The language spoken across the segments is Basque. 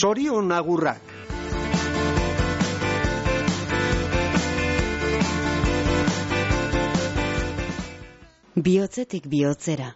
Zorion agurrak. Bihotzetik bihotzera.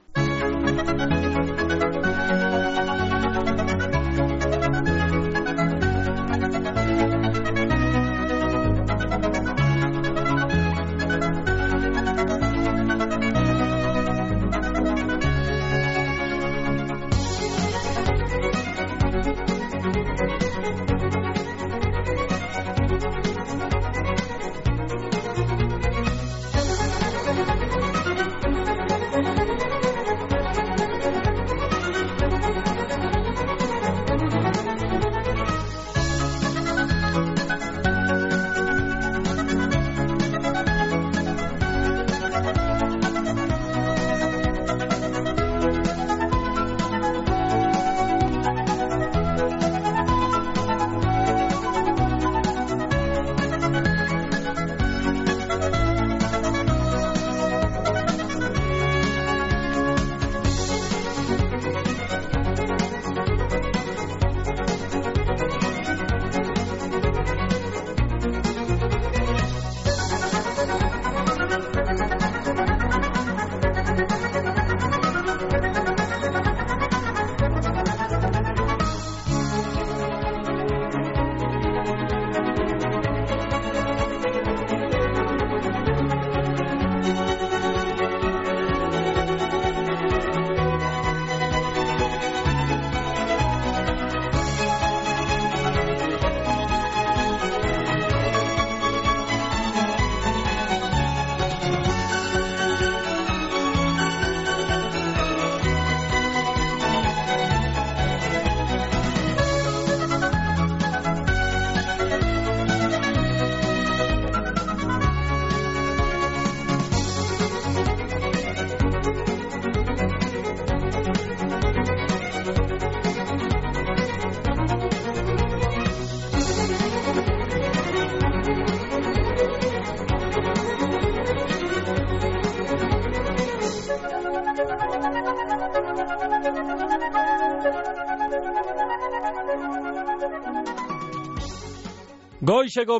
Goizeko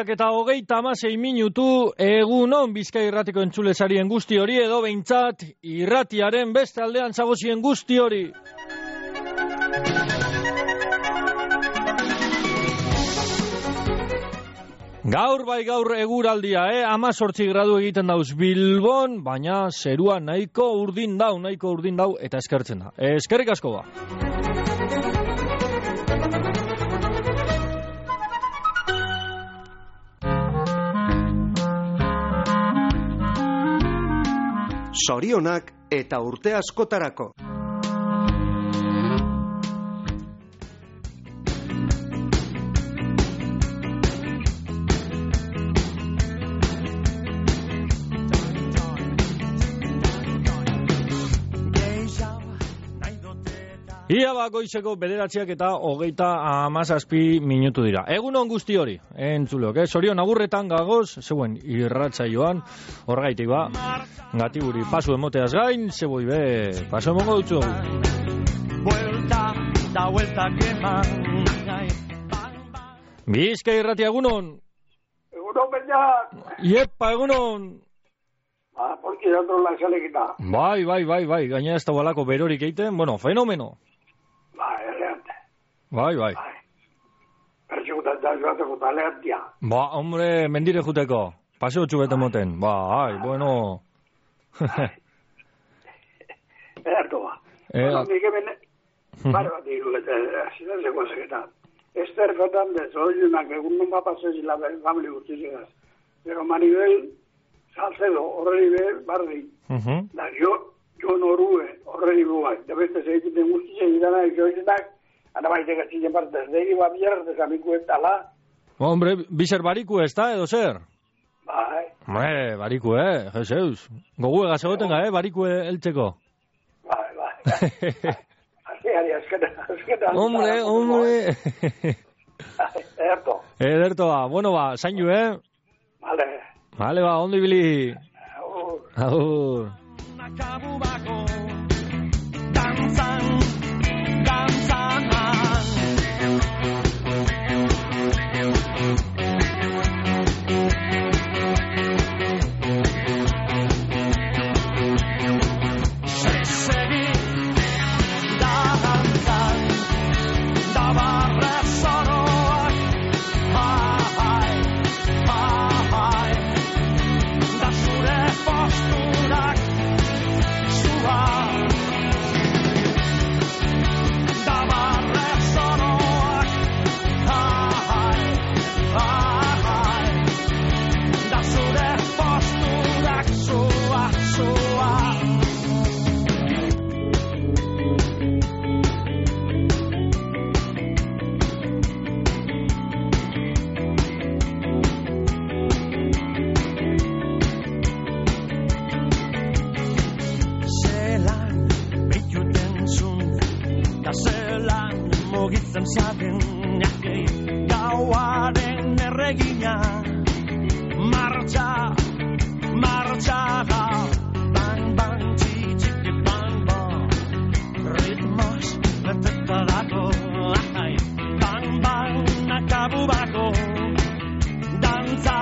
9:26 minutu, egunon Bizkai Irratiko entzulesarien guzti hori, edo behintzat irratiaren beste aldean zagozien guzti hori. Gaur bai gaur eguraldia, 18 gradu egiten dauz Bilbon, baina zerua nahiko urdin dau, eta eskertzen da. Eskerrik asko ba. Zorionak eta urte askotarako. Ia goizeko 9:27 minutu dira. Egunon guzti hori, entzuleok, Zorion agurretan gagoz, zeuen irratsaioan, horgaitik ba, gatiburi pasu emoteaz gain, zeboi be, pasu emongo dutzu. Bizkai Irratia, egunon? Egunon, beñat! Iepa, egunon! Porque otro la salekita. Bai, gaina ez da balako berorik egiten, bueno, fenomeno. Bai. Pertsugutan da joateko taleantia. Hombre, mendire juteko. Paseo txubete moten. Bueno. Erto ba. Nik hemen, bare bat diru, eta zinezeko segetan. Ester Fernández, oiunak, egun non bapasez la famili guztizegaz. Pero Maribel Salcedo, horreni behar, barri. Da, jo norue, horreni behar. Da beste segiten guztizegaz, dana, joizenak, ana baiteka ziren partez, degi bat bierrez amiku etala. Hombre, bizer bariku ez da, edo zer? Bai. Hombre, bariku, Jeseus. Gogu egaz egoten ga, bariku eltzeko. Bai. Azkeari, azketan. Hombre. Ederto ba, bueno ba, zainu, Vale ba, ondo ibili. Agur. Danzan. mugitzen zaten gauaren erregina martxa da bang bang txiki bang bang ritmos beteta dago bang bang nakabu bako dantza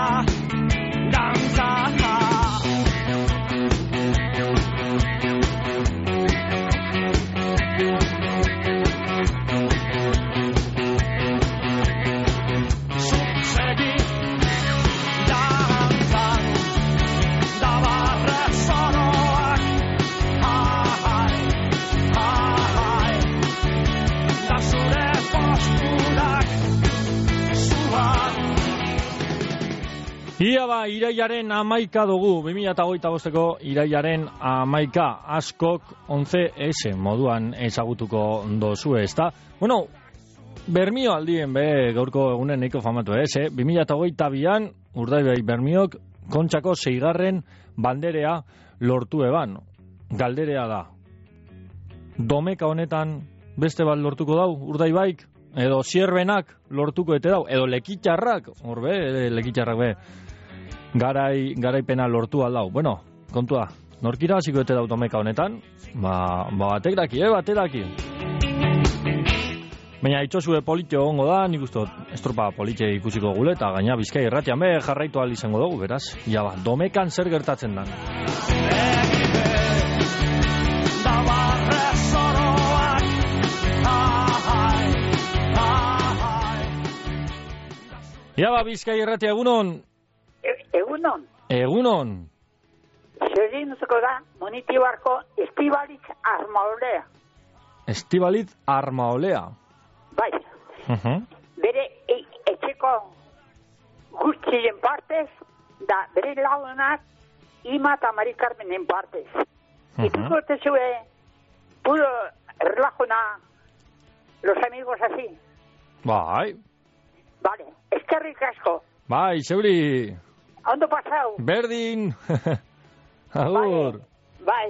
Ia ba, irailaren 11 dugu, 2025ko irailaren 11 askok 11S moduan ezagutuko dozue, ezta? Bueno, Bermio aldien be gaurko egunen neiko famatu, 2022an Urdaibai Bermiok Kontxako 6. banderea lortu eban. Galderea da. Domeka honetan beste bat lortuko dau Urdaibaik? Edo Zierbenak lortuko ete dau? Edo Lekitxarrak? Horbe, Lekitxarrak be. Garaipena lortu aldau. Bueno, kontua, norkira hasiko ete dau domeka honetan? Batek daki, batek daki. Baina itxosue politxo ongo da, nik uste estropa politxe ikusiko gule, eta gaina Bizkai irratian be jarraitu ahal izango dugu, beraz. Ja ba, domekan zer gertatzen dan. Ja ba, Bizkai irratia egunon. Egunon. Zerinuzko da, Monitibarko Estibaliz Armaolea. Estibaliz Armaolea. Bai. Bere etxeko guztien partez, da bere lagunak Ima eta Mari Carmenen partez. Ituko tezue, puro relajona, los amigos así. Bai. Vale, eskerrik asko. Bai, zeuri. Ondo pasau. Berdin. Agur. Bai.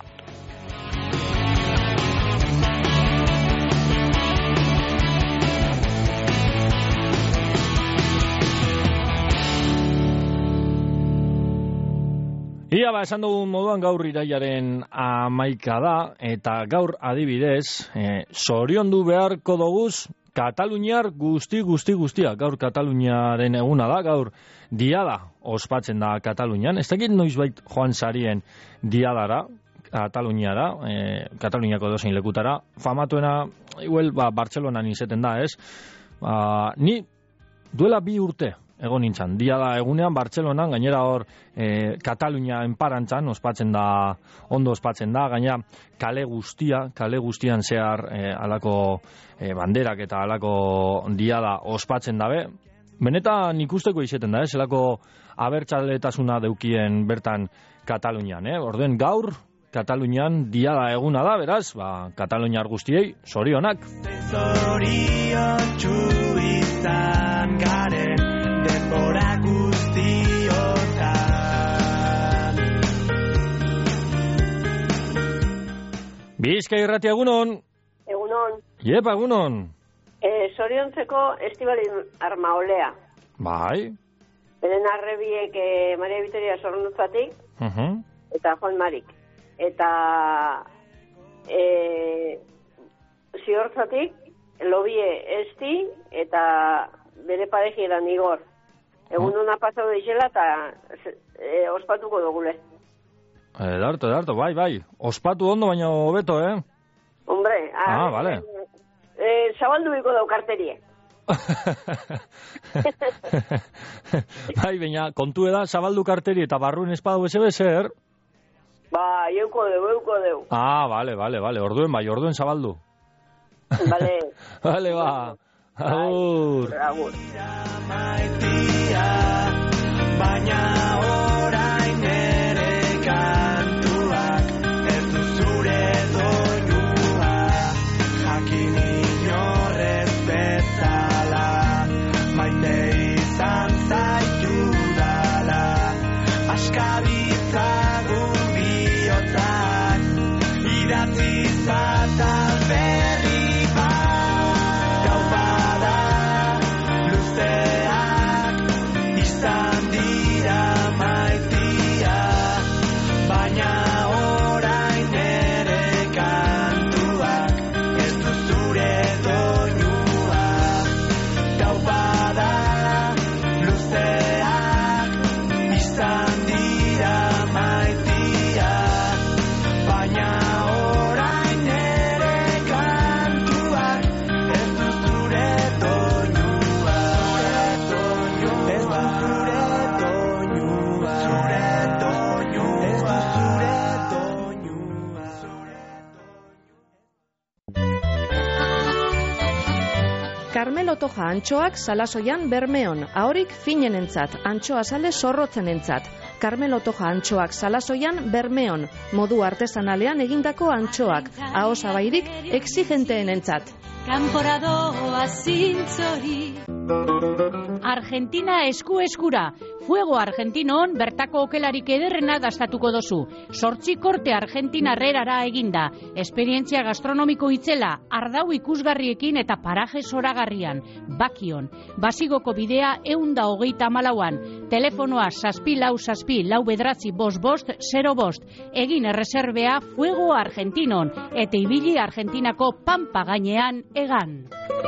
Ia ba, esan dugun moduan gaur irailaren 11 da, eta gaur adibidez, zoriondu beharko doguz Kataluniar guztia. Gaur Kataluniaren eguna da, gaur diada ospatzen da Katalunian. Ez dakit noizbait joan sarien diadara, Kataluniara, Kataluniako edozein lekutara. Famatuena, igual, Bartzelonan izeten da, ez? Ni duela 2 urte egon nintzen. Diada egunean Bartzelonan, gainera hor Katalunia enparantzan ondo ospatzen da, gaina kale guztian zehar alako banderak eta alako diada ospatzen dabe. Benetan ikusteko izeten da, zelako abertzaletasuna deukien bertan Katalunian, Orden gaur Katalunian diada eguna da, beraz, Kataluniar guztiei zorionak. Zoriontsu izan garen denbora guztiotan. Bizkai irratia egunon. Egunon. Iepa, egunon. Zoriontzeko Estibaliz Armaolea. Bai. Beren arrebiek Maria Vitoria Zornotzatik, eta Juan Marik. Eta Ziortzatik, Lobie Esti, eta bere parejieran Igor. Egun hona pasau deixela eta ospatuko dugule. Edarto, bai. Ospatu ondo, baina hobeto, Hombre, vale. Zabaldu biko dau karterie. Bai, baina kontu eda, zabaldu karteri eta barruen espadu zer? Ba, euko deu. Vale. Orduen zabaldu. Vale. Vale, ba. Agur. Baina orain ere kantuak ez du zure doinua, jakin inorrez bezala, maite izan zaitu dala, askabitzagun bihotzak, idatzi zata berri bat. Carmelo Toja antxoak Salasoian Bermeon, ahorik finenentzat, antxoa sale zorrotzenentzat. Carmelo Toja antxoak Salasoian Bermeon, modu artesanalean egindako antxoak, ahosabairik exigenteenentzat. Kanporadoa zintzori. Argentina esku-eskura. Fuego Argentinon bertako okelarik ederrena dastatuko dozu. 8 korte argentinarrerara eginda. Esperientzia gastronomiko itzela, ardau ikusgarriekin eta paraje zoragarrian. Bakion. Basigoko bidea 134an. Telefonoa 644-4 Egin erreserbea Fuego Argentinon. Eta ibili Argentinako pampa gainean egan.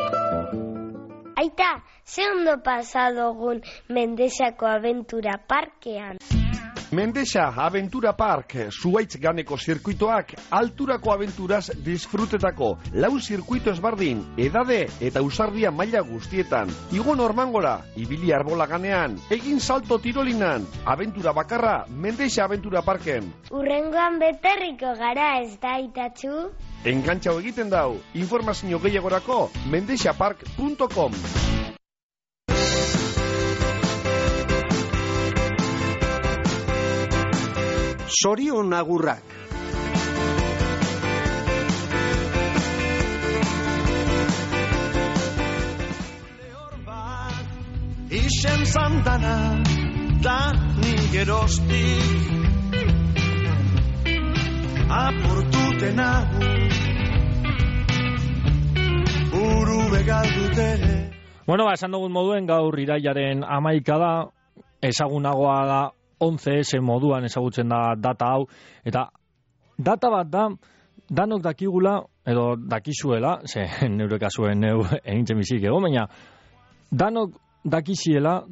Aita, ze ondo pasadogun Mendexako Aventura Parkean. Mendexa Aventura Park, zuaitz ganeko zirkuitoak, alturako aventuraz disfrutetako, 4 zirkuito ezbardin, edade eta usardia maila guztietan. Igo Normangora, ibili arbola ganean, egin salto tirolinan, aventura bakarra, Mendexa Aventura Parken. Urrengoan beterriko gara ez da, Aitatxu? Engantxau egiten dau, informazio gehiagorako, mendexapark.com. Sorion agurrak. Ixen zantana da nik erostik apurtuten agu buru begaldute. Bueno, esan dugun moduen gaur irailaren 11 da, ezagunagoa da 11S moduan ezagutzen da data hau, eta data bat da, danok dakigula, edo dakizuela, ze neure kasuen neu egintzen bizik egon, baina danok dakiziela,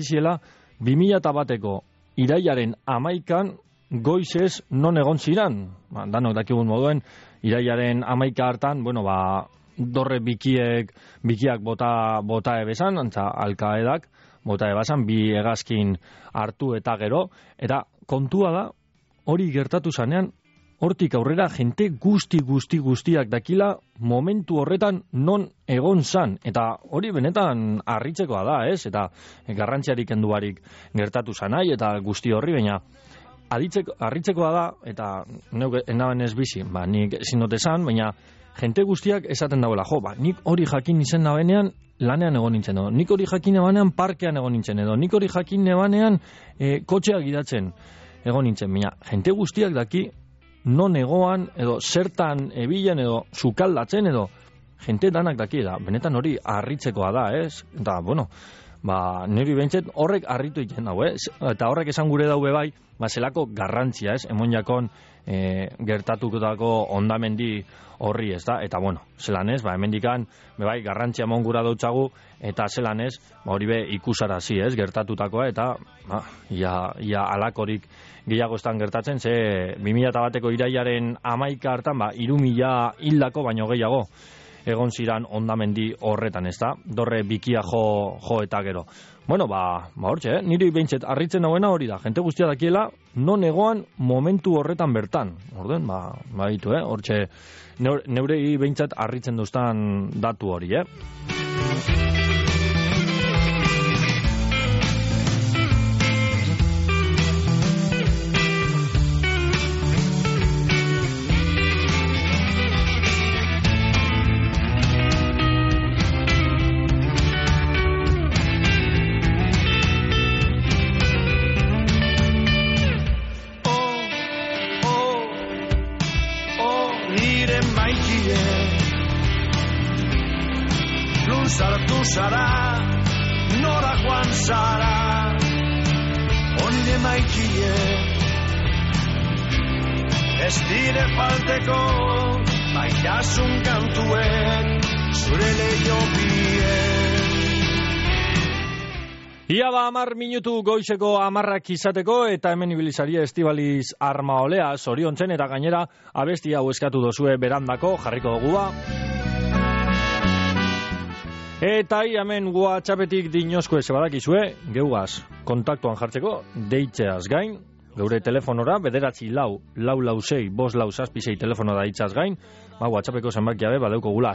2001ko irailaren 11an goizez non egon ziran. Danok dakigun moduen, irailaren 11 hartan, bueno, dorre bikiak bota ebesan, antza alkaedak, bota ebasan, bi hegazkin hartu eta gero, eta kontua da, hori gertatu zanean, hortik aurrera jente guztiak dakila momentu horretan non egon zan, eta hori benetan harritzekoa da, ez? Eta garrantziarik kenduarik gertatu zanai, eta guzti horri, baina harritzekoa da, eta neuk enaben ez bizi, nik ezin dut esan, baina jente guztiak esaten dauela, nik hori jakin izen nabenean lanean egon nintzen edo, nik hori jakin ebanean parkean egon nintzen edo, nik hori jakin ebanean kotxeak gidatzen egon nintzen, baina jente guztiak daki non egoan edo zertan ebilen edo sukaldatzen edo jente danak daki da, benetan hori harritzekoa da, ez? Eta, bueno, niri behintzet horrek harritu egiten dago, eta horrek esan gure daube bai, zelako garrantzia, ez? Emon jakon gertatukotako ondamendi horri, ez da? Eta, bueno, zelan ez, hemendikan, bai, garrantzia emon gura dautzagu, eta zelan ez, hori be ikusarazi, ez? Gertatutakoa, eta, ia alakorik gehiago estan gertatzen, ze 2001ko irailaren 11 hartan, 3.000 hildako baino gehiago egon ziran ondamendi horretan, ez da? Dorre bikia jo eta gero. Bueno, hortxe, niri behintzet harritzen dauena hori da, jente guztia dakiela non egoan momentu horretan bertan. Orden, ditu, hortxe, neurei behintzet harritzen duztan datu hori, Sartu zara, nora joan zara, onde maikie, ez dire falteko, baitasun kantuek, zure leiopien. Ia 10 minutu goizeko 10 izateko, eta hemen ibilizaria Estibaliz Armaolea zoriontzen, eta gainera abesti hau eskatu dozue berandako, jarriko dugu Eta hemen WhatsAppetik dinozko ez badakizue, geugaz kontaktuan jartzeko, deitzeaz gain, geure telefonora, 944-446-546 telefono da itzaz gain, WhatsAppeko zenbakia be, badeuko gula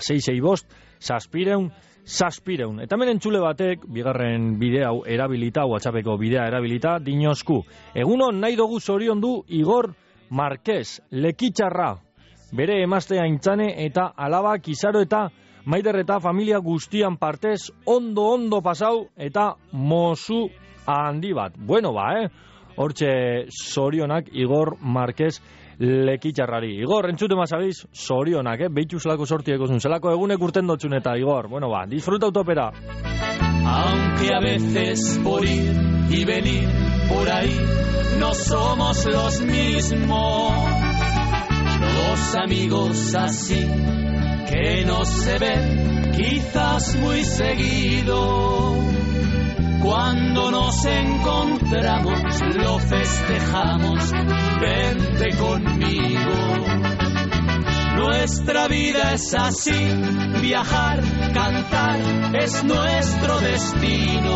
665-600-600. Eta hemen entzule batek, bigarren bidea erabilita, WhatsAppeko bidea erabilita, dinosku. Egunon nahi dugu zorion du Igor Marquez, lekitxarra. Bere emazte aintzane eta alabak izaro eta Maider eta familia guztian partez ondo pasau eta mozu handi bat. Bueno hortxe zorionak Igor Marquez lekitxarrari. Igor, entzute mazagiz, zorionak, behitxuzlako sortieko zun. Zelako egunek urten dotxun eta, Igor. Bueno, disfruta utopera. Aunque a veces por ir y venir por ahí no somos los mismos, los amigos así que no se ven quizás muy seguido. Cuando nos encontramos lo festejamos, vente conmigo. Nuestra vida es así, viajar, cantar es nuestro destino.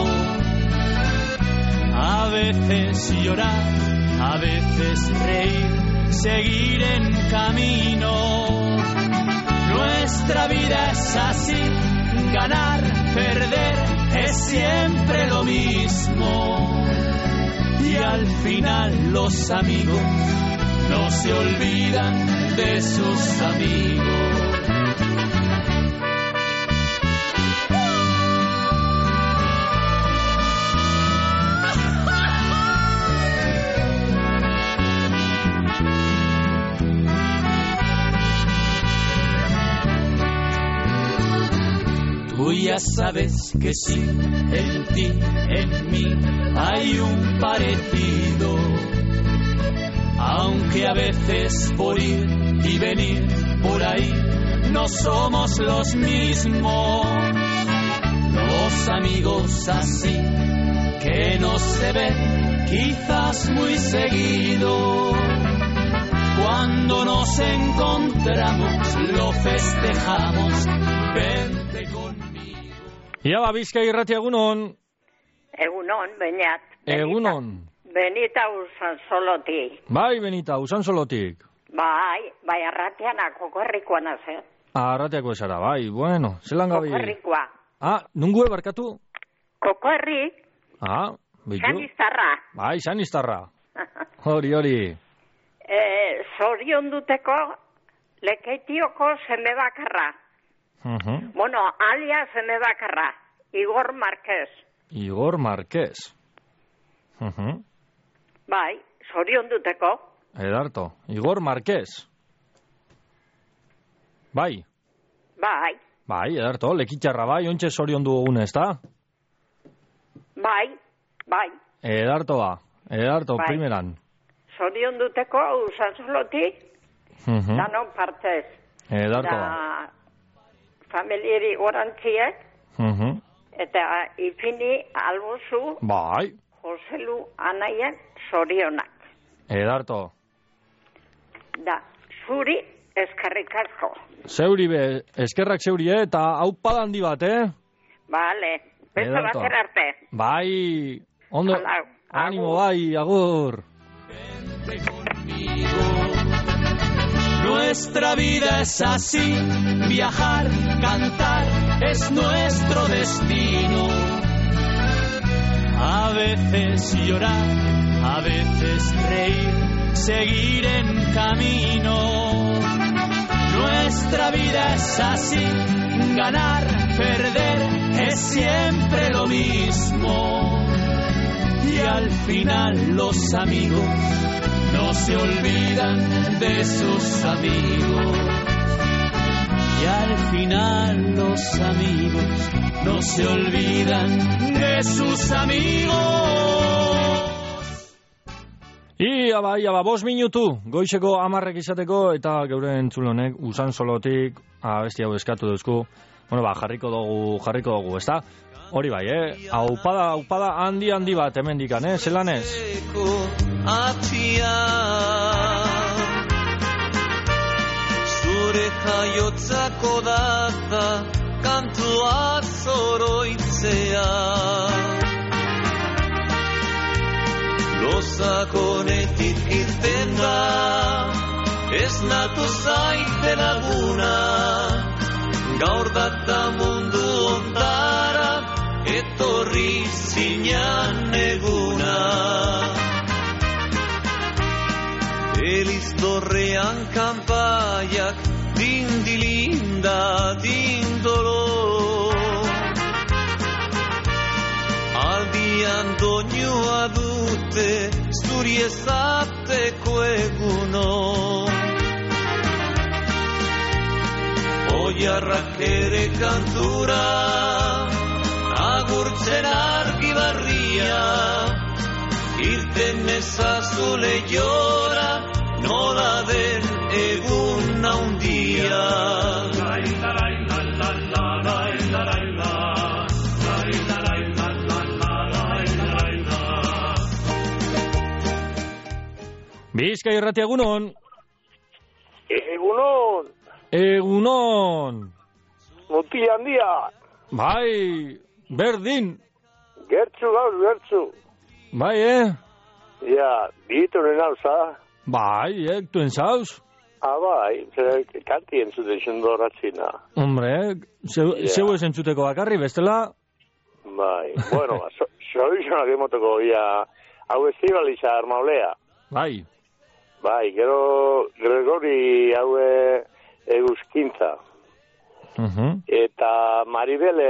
A veces llorar, a veces reír, seguir en camino. Nuestra vida es así, ganar, perder, es siempre lo mismo. Y al final los amigos no se olvidan de sus amigos. Tú ya sabes que sí, en ti, en mí, hay un parecido. Aunque a veces por ir y venir por ahí no somos los mismos. Los amigos así que no se ven quizás muy seguido. Cuando nos encontramos lo festejamos, vente conmigo. Ia Bizkai irratia egunon. Egunon, Beñat. Egunon. Benita Usansolotik. Bai, Benita Usansolotik. Bai, arratiana kokorrikoa nazen. Arratiako esara, bai, bueno, zelan gabi. Kokorrikoa. Nungue barkatu? Kokorrik. Bitu. Saniztarra. Bai, Saniztarra. Hori. Zorion duteko lekeitioko zeme bakarra. Bueno, alia zeme bakarra. Igor Marquez. Igor Marquez. Bai, zorion duteko. Edarto, Igor Marquez. Bai. Bai, edarto, lekitxarra bai, ontxe zorion dugun ez da? Bai. Edarto, bai. Primeran. Zorion duteko Usansolotik, danon partez. Edarto. Da familiari gorantziek, eta ipini albozu, bai. Joselu anaien zorionak. Edarto. Da, zuri eskerrik asko. Zeuri be, eskerrak zeuri, eta haupada handi bat, Vale, beso bater arte. Bai, ondo, animo bai, agur. Vente conmigo. Nuestra vida es así, viajar, cantar, es nuestro destino. A veces llorar, a veces reír, seguir en camino. Nuestra vida es así, ganar, perder, es siempre lo mismo. Y al final los amigos no se olvidan de sus amigos. Y al final los amigos no se olvidan de sus amigos. Ia ba, 5 minutu, goizeko 10 izateko, eta geure entzulonek Usansolotik abesti hau eskatu duzku. Bueno, jarriko dugu, ezta? Hori bai, Aupada handi bat hemendikan, zelan ez? Zure jaiotzako data kantua zoroitzea. lozakonetik irten da, ez natu zaite laguna, gaur data mundu ondara, etorri zinan eguna. Eliztorrean kanpaiak, dindilinda, dindolo, aldian doinua dute, zuri ezateko eguno. Oiarrak ere kantura, agurtzen argi barria, irten ezazu lehiora, nola den egun naundia. Bizkai Irratia, egunon. Egunon. Egunon. Muti handia. Bai, berdin. Gertzu gaur, gertzu. Bai, Ja, bituren hauza. Bai, tuen zauz. Bai, kanti entzute xendoratzina. Hombre, zeu ez entzuteko bakarri, bestela? Bai, bueno, soluzionak emoteko, hau estibaliza armaulea. Bai. Bai, gero Gregori haue eguzkintza. Eta Maribele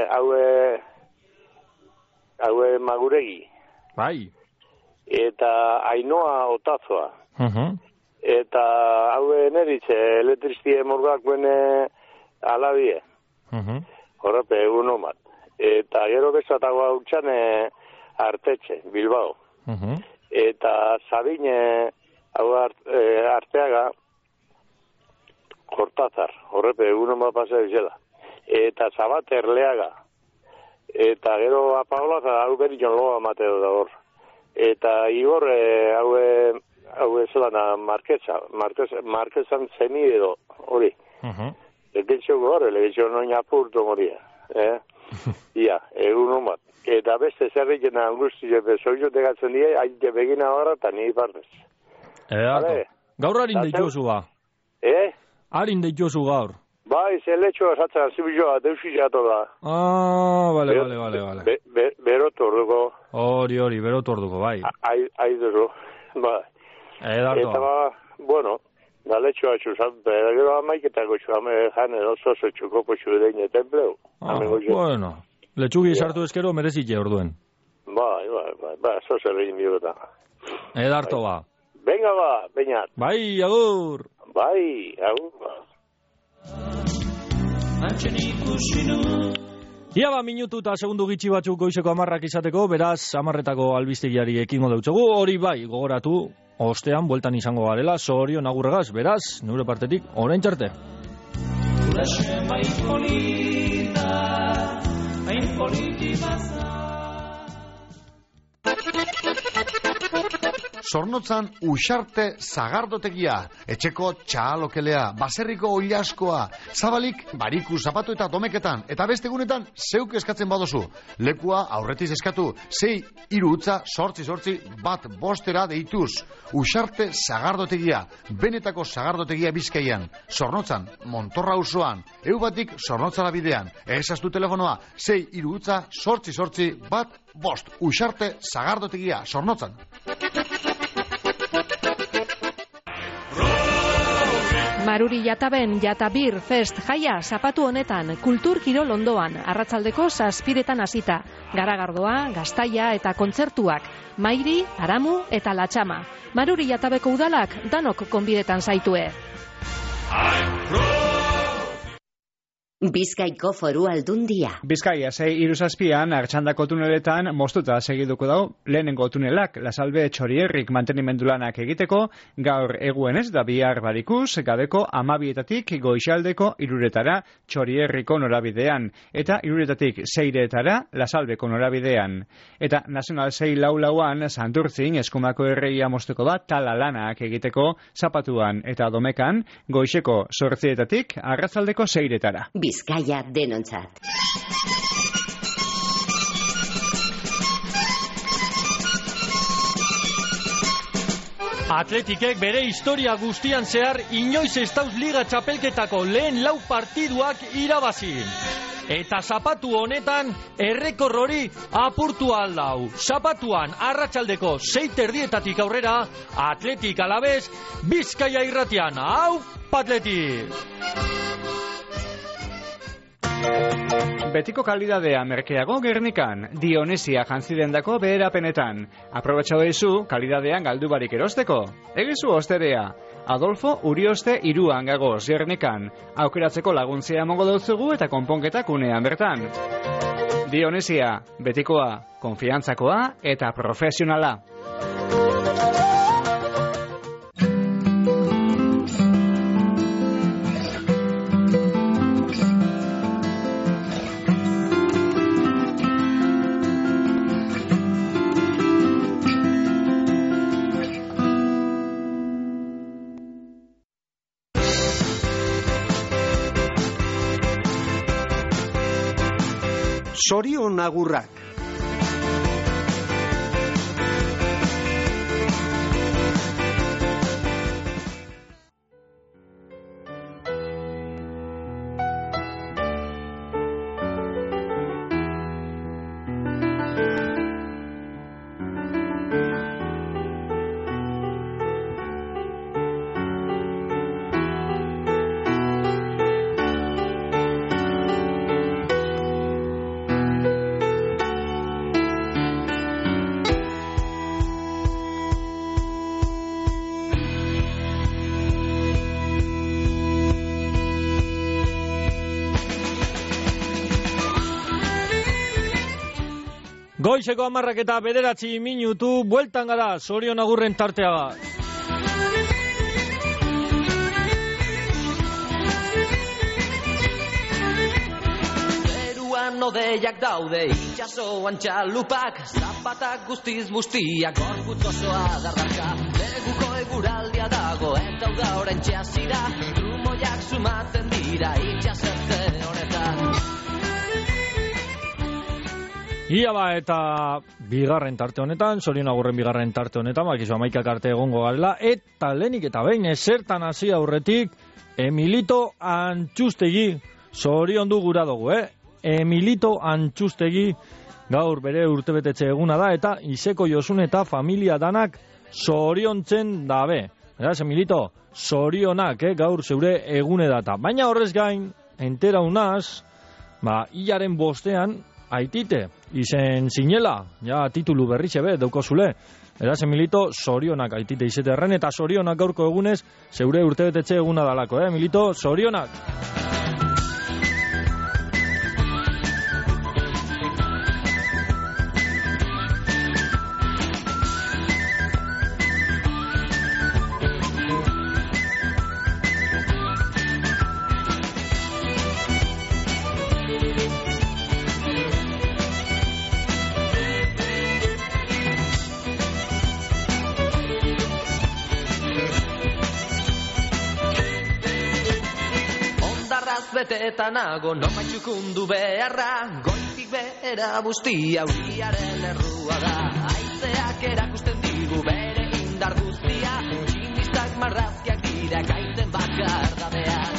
haue maguregi. Bai. Eta Ainoa Otazoa. Eta haue neritze elektriztie morgak bene alabie. Horrepe, egun omat. Eta gero bezatago hau txane Artetxe, Bilbao. Eta Sabine hau Arteaga Kortazar, horrepe, egunon bat pasea bizela. Eta Zabater Leaga. Eta gero Paola hau berion loa mateo da hor. Eta Igor hau zelana Marquesan zeni edo hori. Legetxo gore, legetxo noin apurtu moria. Ia, egunon bat. Eta beste zerriken angustio bezoio degatzen die, haite begina horra eta ni partez. Gaur harin deituzu ba. Harin deituzu gaur. Bai, zeletxoa zatzen zibiloa, deusizato da. Bale. Berotu orduko. Hori, berotu orduko, bai. Aiduzu, bai. Eta bueno, galetxoa txuzan, pero gero amaiketako txuame jane oso txuko potxu deine templeu. Bueno, letxugi sartu ezkero merezitxe orduen. Bai, oso zerrein bihota. Edarto ba. Venga ba, bainat. Bai, agur. Bai, agur. Ia ba, minutu eta segundu gitxi batzuk goizeko 10 izateko, beraz 10etako albistegiari ekingo deutzugu, hori bai, gogoratu, ostean, bueltan izango garela, Sorion agurregaz, beraz, nure partetik, orain txarte. Zornotzan Uxarte zagardotegia, etxeko txalokelea, baserriko oilaskoa, zabalik bariku zapatu eta domeketan, eta beste egunetan zeuk eskatzen badozu. Lekua aurretiz eskatu, 6-8-8-8-1 deituz. Uxarte zagardotegia, benetako zagardotegia Bizkaian. Zornotzan, Montorra auzoan, eubatik Zornotzara bidean. Egezaztu telefonoa, 6-8-8-8-1 Uxarte zagardotegia, Zornotzan. Maruri Jataben Jatabir Fest jaia zapatu honetan, kultur kirol ondoan, arratsaldeko 7:00 hasita. Garagardoa, gaztaia eta kontzertuak, Mairi, Aramu eta Latxama. Maruri Jatabeko udalak danok konbidetan zaitue. Bizkaiko Foru Aldundia. Bizkaia 6-7an Artxandako tuneletan moztuta segiduko dago lehenengo tunelak Lasalbe Txorierrik mantenimendu lanak egiteko, gaur eguenez da bihar barikuz, gabeko 12etatik goixaldeko 3etara Txorierriko norabidean, eta 3etatik 6etara Lasalbeko norabidean. Eta Nazional 6-4an Santurtzin eskumako erreia moztuko da tala lanak egiteko zapatuan eta domekan, goixeko 8etatik arratsaldeko 6etara. Bizkaia denontzat. Atletikek bere historia guztian zehar inoiz ez dauz Liga Txapelketako lehen 4 partiduak irabazi. Eta zapatu honetan errekor hori apurtu aldau. Zapatuan arratsaldeko 6:30 aurrera Atletik Alabez Bizkaia irratian. Hau Atletik! Betiko kalidadea merkeago Gernikan, Dionesia jantzidendako beherapenetan. Aprobetxau daizu kalidadean galdu barik erosteko. Egizu osterea. Adolfo Urioste 3 gagoz Gernikan. Aukeratzeko laguntzea emango dautzugu eta konponketak unean bertan. Dionesia, betikoa, konfiantzakoa eta profesionala. Sorion agurrak. Goizeko 10:09 bueltan gara Sorion agurren tartea. Zeruan odeiak daude, itxasoan txalupak, zapatak guztiz bustiak, gorputz osoa dardarka. Neguko eguraldia dago, eta uda orain txasira, trumoiak sumatzen dira, itxasertze honetan. Ia eta bigarren tarte honetan, Sorion agurren bigarren tarte honetan, bakizu 11 arte egongo garela, eta lehenik eta behin ezertan hasi aurretik, Emilito Antxustegi, Sorion du gura dugu, Emilito Antxustegi, gaur bere urtebetetxe eguna da, eta Iseko Josun eta familia danak soriontzen dabe. Beraz, Emilito, sorionak, gaur zeure egune data. Baina horrez gain, entera unaz, hilaren 5 aitite, izen zinela, ja titulu berri zebe, daukozule. Eraz, Emilito, sorionak aitite izeterren, eta sorionak gaurko egunez, zeure urtebetetxe eguna dalako, Emilito, sorionak! Betetan nago, noma txukundu beharra, goitik behera bustia, uriaren errua da. Aizeak erakusten digu bere indar guztia, tximistak marrazkiak dira, gaiten bakar dabean.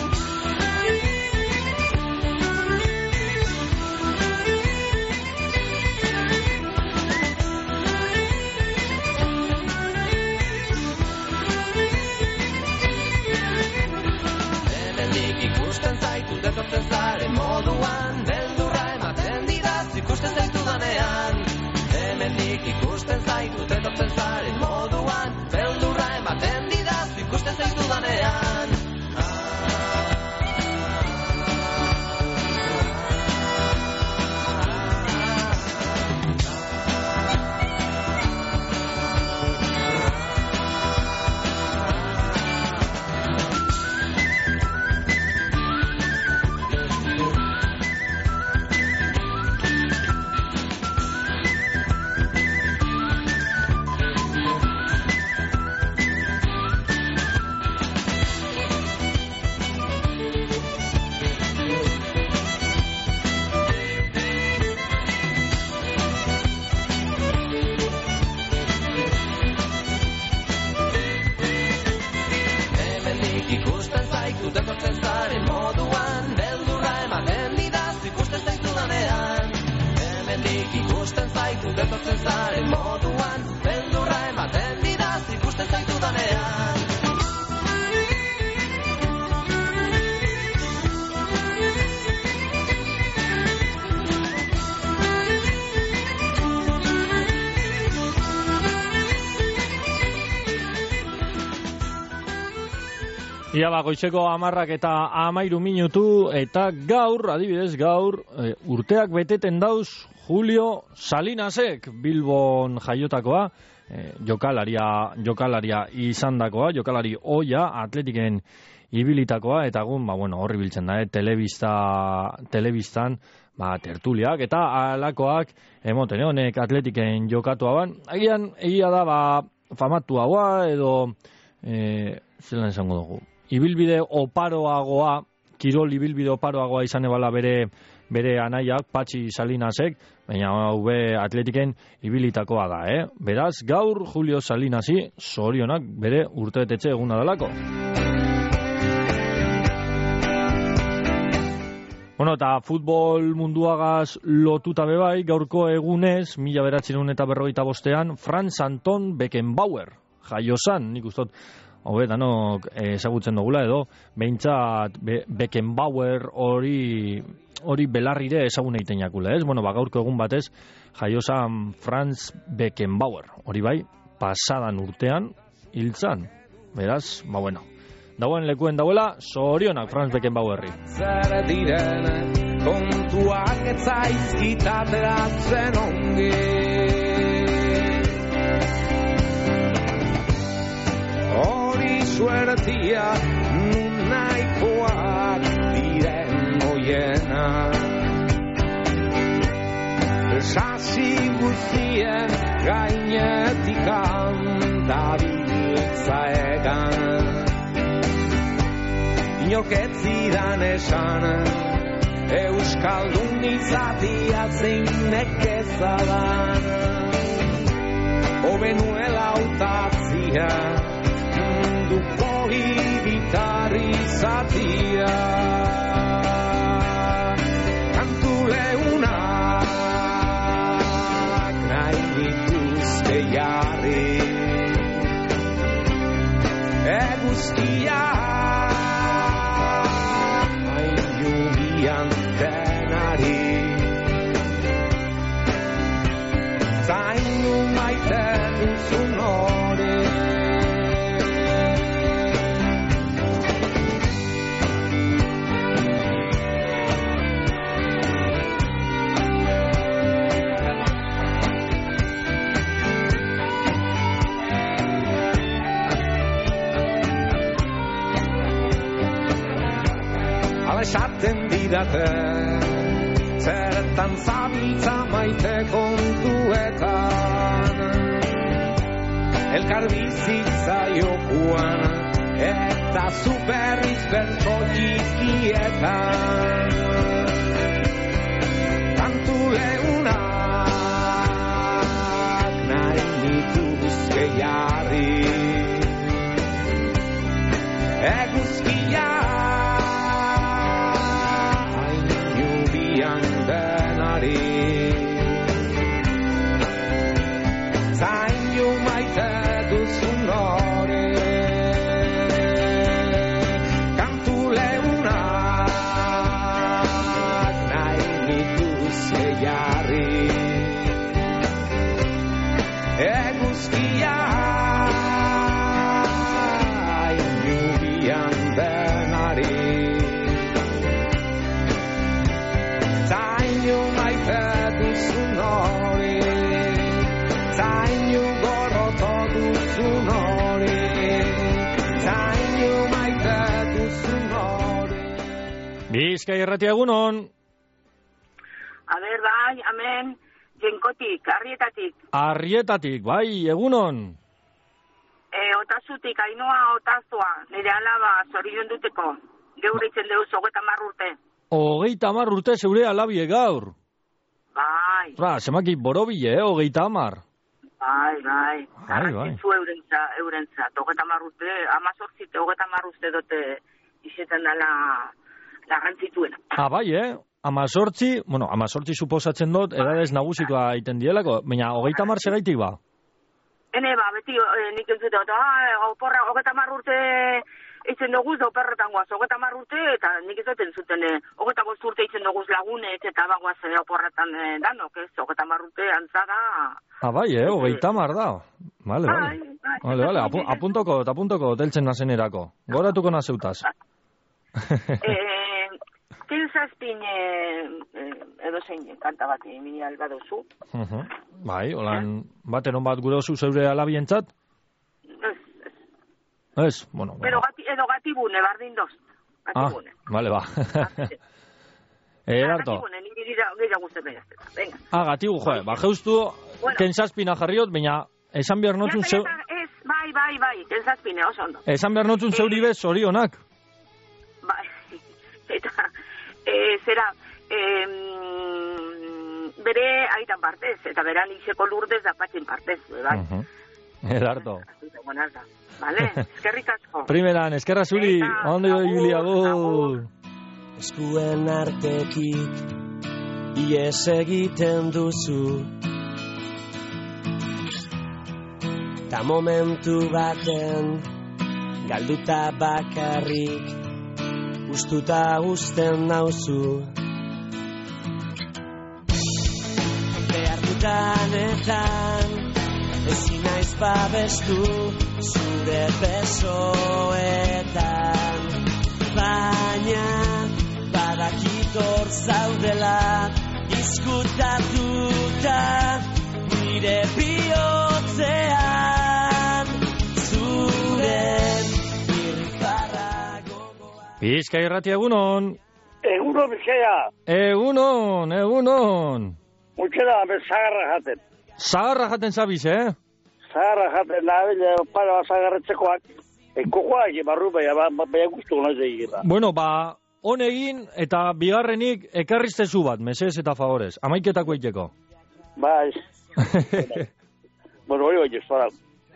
Etortzen zaren moduan, beldurra ematen didaz ikusten zaitu danean. Hemendik ikusten zaitut etortzen zaren moduan, beldurra ematen didaz ikusten zaitu danean. zut etortzen zaren moduan, beldurra ematen didaz ikusten zaitudanean. Hemendik ikusten zaitut etortzen zaren moduan, beldurra ematen didaz ikusten zaitudanean. Ia goizeko 10 eta 13 minutu, eta gaur, adibidez, urteak beteten dauz Julio Salinasek, Bilbon jaiotakoa, jokalaria izandakoa, jokalari oia, atletiken ibilitakoa, eta horri biltzen da, telebistan, tertuliak, eta alakoak, emoten, honek atletiken jokatua ban. Agian, egia da, famatu haua, edo, zelan esango dugu, ibilbide oparoagoa, kirol ibilbide oparoagoa izan ebala bere anaiak, Patxi Salinasek, baina be atletiken ibilitakoa da, Beraz, gaur Julio Salinasi zorionak bere urtebetetxe eguna dalako. Eta futbol munduagaz lotuta bebai, gaurko egunez, 1945an, Franz Anton Beckenbauer jaiozan, nik ustot, danok ezagutzen dugula edo, behintzat Beckenbauer hori belarrire ezagun egiten jakule, ez? Gaurko egun batez, jaiozan Franz Beckenbauer, hori bai, pasadan urtean hiltzan. Beraz, dauen lekuen dauela, zorionak Franz Beckenbauerri. Zer diren, kontuak etzaizkitateratzen ongi. Hori suertia, nun nahikoak diren oienak. Sasi guztien gainetik dabiltza egan. Inork ez zidan esan, euskaldun izatia zein nekezadan. Hobenuela hautatzia, munduko hiritar izatia. Kantu leunak nahi dituzte jarri, eguzkia denari. Zainu maite duzun hori. Hala esaten didate, zertan zabiltza maite kontuetan, elkar bizitza jokuan, eta superriz bertso txikietan. Kantu leunak nahi nituzke jarri, eguzkia zainu maite duzun hori. Kantu leunak nahi nituzke jarri, eguzkia inubian denari. Zainu maite duzun hori, zainu goroto duzun hori, zainu maite duzun hori. Bizkai Irratia egunon. Aber, bai, amen, jenkotik, arrietatik. Arrietatik, bai, egunon. Otazutik, Ainhoa Otazua, nire alaba zorion duteko, geuritzen deuz 30 urte. 30 urte zeure alabie gaur. Bai. Zemaki borobile, 30. Bai. Bai. Garrantitzu eurentzat, 30 urte, 18 urte dute izetan dala garrantzituena. Bai, 18 suposatzen dut, edadez nagusikoa egiten dielako, baina 30 segaitik ba? Hene, beti nik entzute, oporra, 30 urte eitzen doguz, da operretan guaz, 30 urte, eta nik ez duten zuten, 25 urte eitzen doguz lagunek, eta bagoaz oporretan danok, ez, 30 urte antzada. Bai, 30 da. Vale, apuntoko, teltzen nazenerako. Goratuko nazeutaz. Zazpin edo zein kanta bat mini alba duzu. Bai, holan baten bat gure oso zeure alabientzat? Ez, bueno. Pero edo gatibune, bardin doz. Gatibune. Vale, ba. Edarto. Gatibune, nire gira guzti behazte. Venga. Gatibu, jeustu, kentzazpina jarriot, baina esan behar notzun zeu... Bai, kentzazpine, oso ondo. Esan behar notzun zeuri bez, zorionak. Bai, eta... zera, bere aitan partez, eta beran izeko lurdez da patxin partez, bai. Edarto. Vale, eskerrik asko. Primeran, eskerra zuri, ondo Julia, Eskuen artetik, ies egiten duzu, ta momentu baten, galduta bakarrik, ustuta usten nauzu. Behar dutanetan ezin naiz babestu zure besoetan, baina badakitor zaudela izkutatuta nire bihotzean zuren Bizkai irratia egunon. Egunon, Bizkaia. Egunon. Utxera, zagarra jaten. Zagarra jaten zabiz, Zagarra jaten, nabile, para zagarretzekoak. Kokoak, barru, baina guztu nahi zegirra. Bueno, honegin eta bigarrenik ekarriztezu bat, mesez eta favorez. Amaiketako eiteko. Bai. Bueno, hori bai, zara.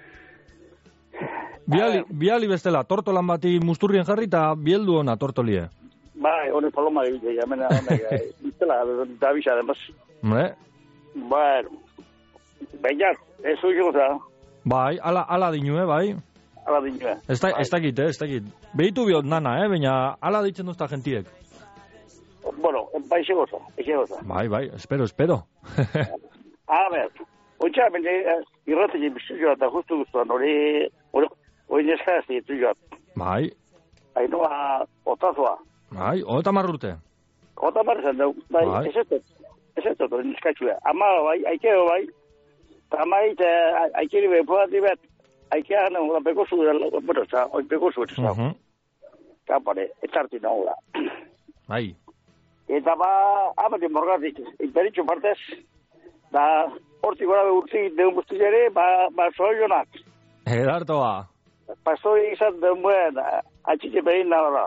Biali bestela, tortolan bati musturrien jarri eta bieldu ona tortolie. Bai, hori paloma egite, jamena, biztela, da bisa, además. Bueno, baina, ez zuiko za. Bai, ala dinue, bai. Ala dinue. Ez dakit. Behitu bihot nana, baina ala ditzen duzta gentiek. Bueno, bai, segoza. Bai, espero. A ver, oitxa, irratik bizitioa eta justu guztuan, hori neska ez ditu joat. Bai. Hainoa, otazua. Bai, 30 urte. 30 zen dugu, bai, ez ez dut, neskatxua. Ama, bai, aikeo, bai, eta maite, aikeri behin podati bet, aikea gana, pekosu, bueno, oin pekosu, ez da. Kapare, etxarti nahula. Bai. Eta amatik morgatik, imperitxu partez, da, hortik gora urtzik deun guztizere, zoionak. Edartoa. Pasoi izan den buen, atxitxe behin nabara.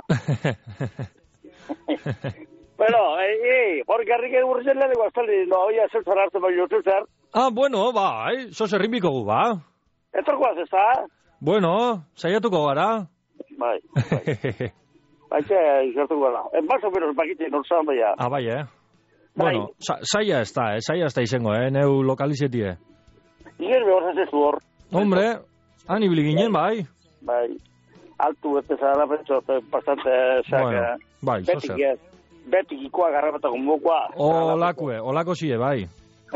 Bueno, hor garrik egurritzen leheko, azaldi, oia zeltzar hartzen bai jotu zer. Bueno, bai, sos errimbiko gu, ba. Etorkoaz ez da? Bueno, saiatuko gara. Bai. Baitxe, izartuko gara. Más o menos bakite nortzan baia. Bai, Bueno, saia ez da izango, neu lokalizetie. Iger behor zazezu hor. Hombre, anibili ginen, bai. Bai, altu ez bezala pentso, bastante saca. Bai, zozer. Betik ikoa garrapetako mokoa. Olako zie, bai.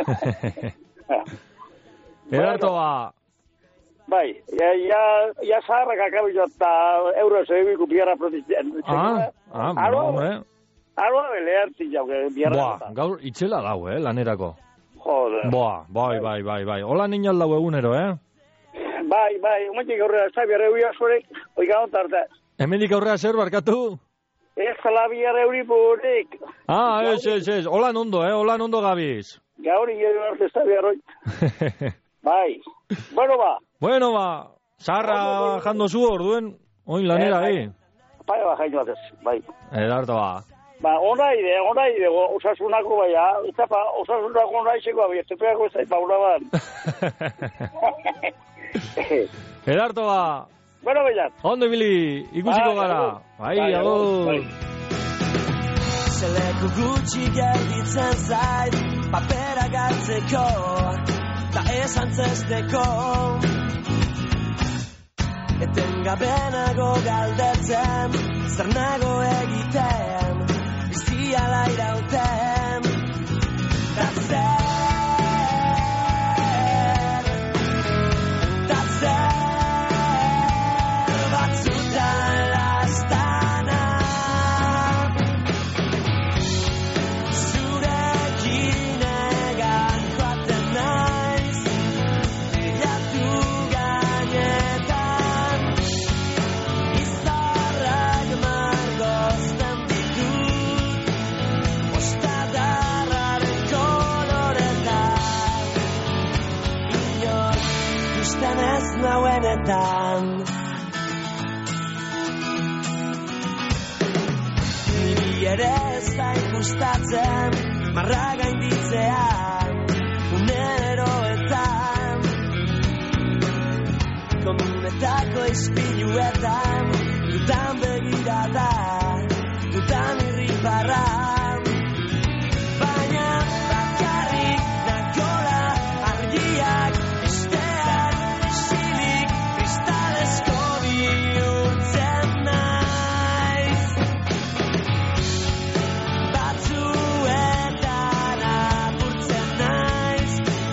Edartoa. Bai, ja zaharrak akabizo eta euro zebiku biarra protizitzen. Hombre. Aroa beleartzi jauke biarra. Gaur itxela dau, lanerako. Joder. Bai. Hola niñal dau egunero, Bai, omentik aurrera, ez da biarra euri asurek, oiga ontarte. Hemendik aurrera zer barkatu? Ez la biarra euri burik. Ez. Hola ondo gabiz. Gaur ingero arte ez da biarroi. Bai. Bueno ba. Zarra jando zu orduen, oin lanera, Bai, jaino batez, bai. Edarto ba. Ona ide, osasunako baia, osasunako naizeko abia, tepeako ez da, una ban. Edarto ba, Bueno, baiat. Ondo ibili, ikusiko gara. Bai, agur. Zeleko gutxi gelditzen zait, papera galtzeko, ta esan zesteko. Etengabenago galdetzen, zer nago egiten, bizia lairauten, ta zer batzutan lastana, zurekin egan joaten naiz, bilatu gainetan, izarrak margozten ditut, ostadarraren koloretan, inor ikusten ez nauenetan. Ere ez da ikustatzen marra gainditzean uneroetan komunetako ispiluetan dutan begirada dutan irribarra baina bakarrik nakola argiak istean isilik kristalezko bihurtzen naiz. Batzuetan apurtzen naiz,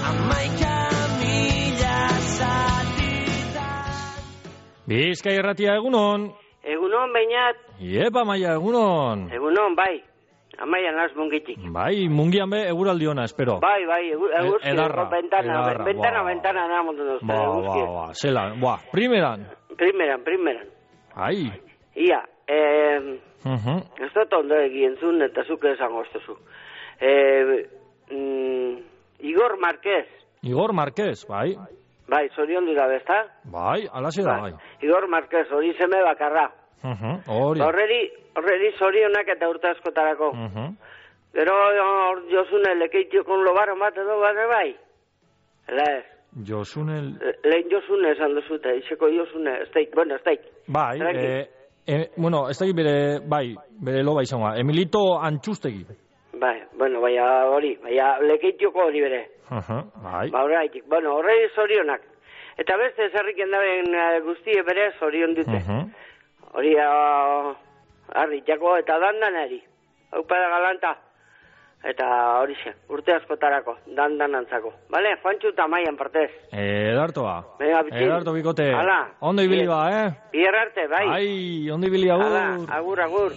11.000 zatitan. Bizkai Irratia, egunon. Egunon, Beñat. Iepa, Maia, egunon. Egunon, bai. Amaian naz mungitik. Bai, mungian be, eguraldi ona, espero. Bai, egurzi, edarra, ventana, namontu duzte. Zela, primeran. Primeran. Ai. Ia, ez dut ondo egienzun eta zuke esango oztuzu. Igor Marquez. Igor Marquez, bai. Bai, zorion dira bezta? Bai, alaxe da, bai. Igor Marquez, hori zeme bakarra. Hori. Horreri zorionak eta urte askotarako. Gero Josune lekeitiokon lobaron bat edo bade bai? Lez. Josune... Lehen Josune esan duzute, iseko Josune, ez daik. Bai, bueno, ez daik bere loba izangoa. Emilito Antxustegi. Bai, hori, lekeitioko hori bere. Bai. Horreitik, horrei zorionak. Eta beste zerriken daben guztie bere zorion dute. Hori harritako eta dandanari. Haupada galanta. Eta hori xe, urte askotarako, dandanantzako. Bale, Juantxu eta Maian partez. Edartoa. Edarto bikote. Hala. Ondo ibili ba, Bier arte, bai. Ai, ondo ibili agur. Hala, agur.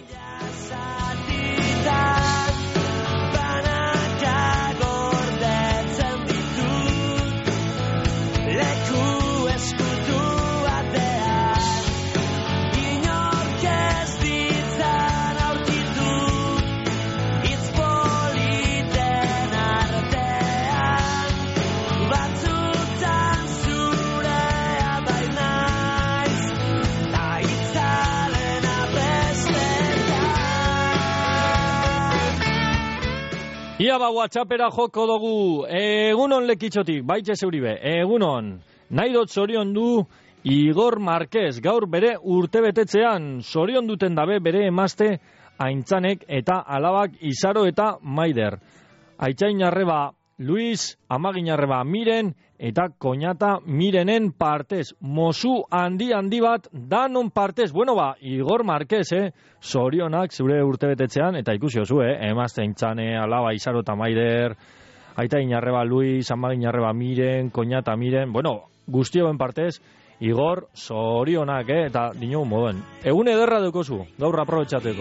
Ia WhatsAppera joko dugu, egunon lekitxotik, baitxe zeuribe, egunon, nahi dut zorion du Igor Marquez, gaur bere urte betetzean, zorion duten dabe bere emazte Aintzanek eta alabak Izaro eta Maider. Aitzain arreba Luis, amagin arreba Miren eta koñata Mirenen partez. Mozu handi bat danon partez. Bueno Igor Marquez, zorionak zure urte betetzean, eta ikusi oso, emazte Aintzane, alaba Izaro eta Maider, aitain arreba Luis, amagin arreba Miren, koñata Miren, guztioen partez, Igor, zorionak, eta dino moden. Egun ederra dukozu, gaur aprobetxateko.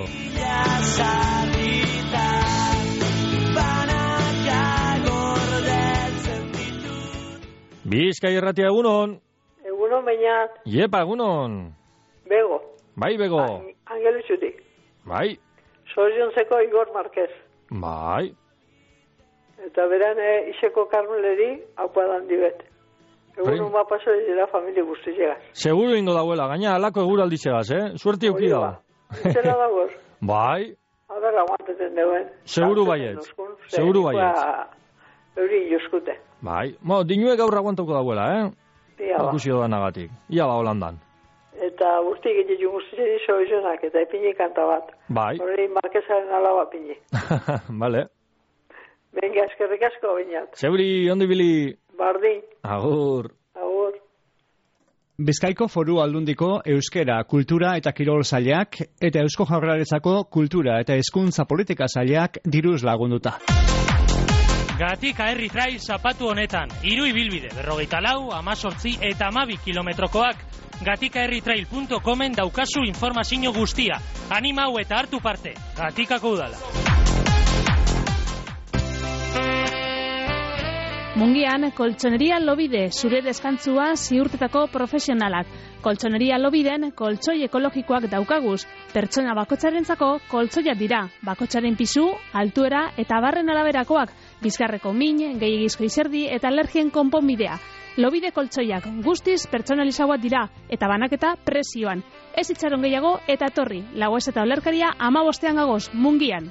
Bizkai Irratia, egunon. Egunon, Beñat. Iepa, egunon. Bego. Bai, Bego. Angelutxutik. Bai. Zoriontzeko Igor Marquez. Bai. Eta beran iseko karmeleri haupadan dibet. Egunon paso dira familia guztiega. Seguro ingo dauela, gaina alako eguraldi segaz, Suerti euki da. Zela dagoz. Bai. Aber aguanteten deuen. Seguro baietz. Seguro baietz. Euri joskute. Bai. Dinue gaur aguantauko dauela, Ia ba. Akusi dodanagatik. Ia ba, Holandan. Eta guzti egin guzti zorionak, eta ipini kanta bat. Bai. Horri Marquesaren alaba pini. Vale. Venga, eskerrik asko bainat. Zeuri, ondo ibili. Bardin. Agur. Agur. Bizkaiko Foru Aldundiko Euskera, Kultura eta Kirol Sailak eta Eusko Jaurlaritzako Kultura eta Hezkuntza Politika Sailak diruz lagunduta. Gatika herri trail zapatu honetan, 3 ibilbide, 44, 18 eta 12 kilometrokoak. Gatikaherritrail.comen daukazu informazio guztia. Animau eta hartu parte. Gatikako udala. Mungian, Koltsoneria Lobide, zure deskantzua ziurtetako profesionalak. Koltsoneria Lobiden, koltsoi ekologikoak daukaguz. Pertsona bakotsarentzako koltsoia dira. Bakotsaren pisu, altuera eta barren araberakoak. Bizkarreko min, gehiagizko izerdi eta alergien konponbidea. Lobide koltsoiak guztiz pertsonalizagoak dira eta banaketa presioan. Ez itxaron gehiago eta torri. Lagoez eta olerkaria 15 gagoz, Mungian.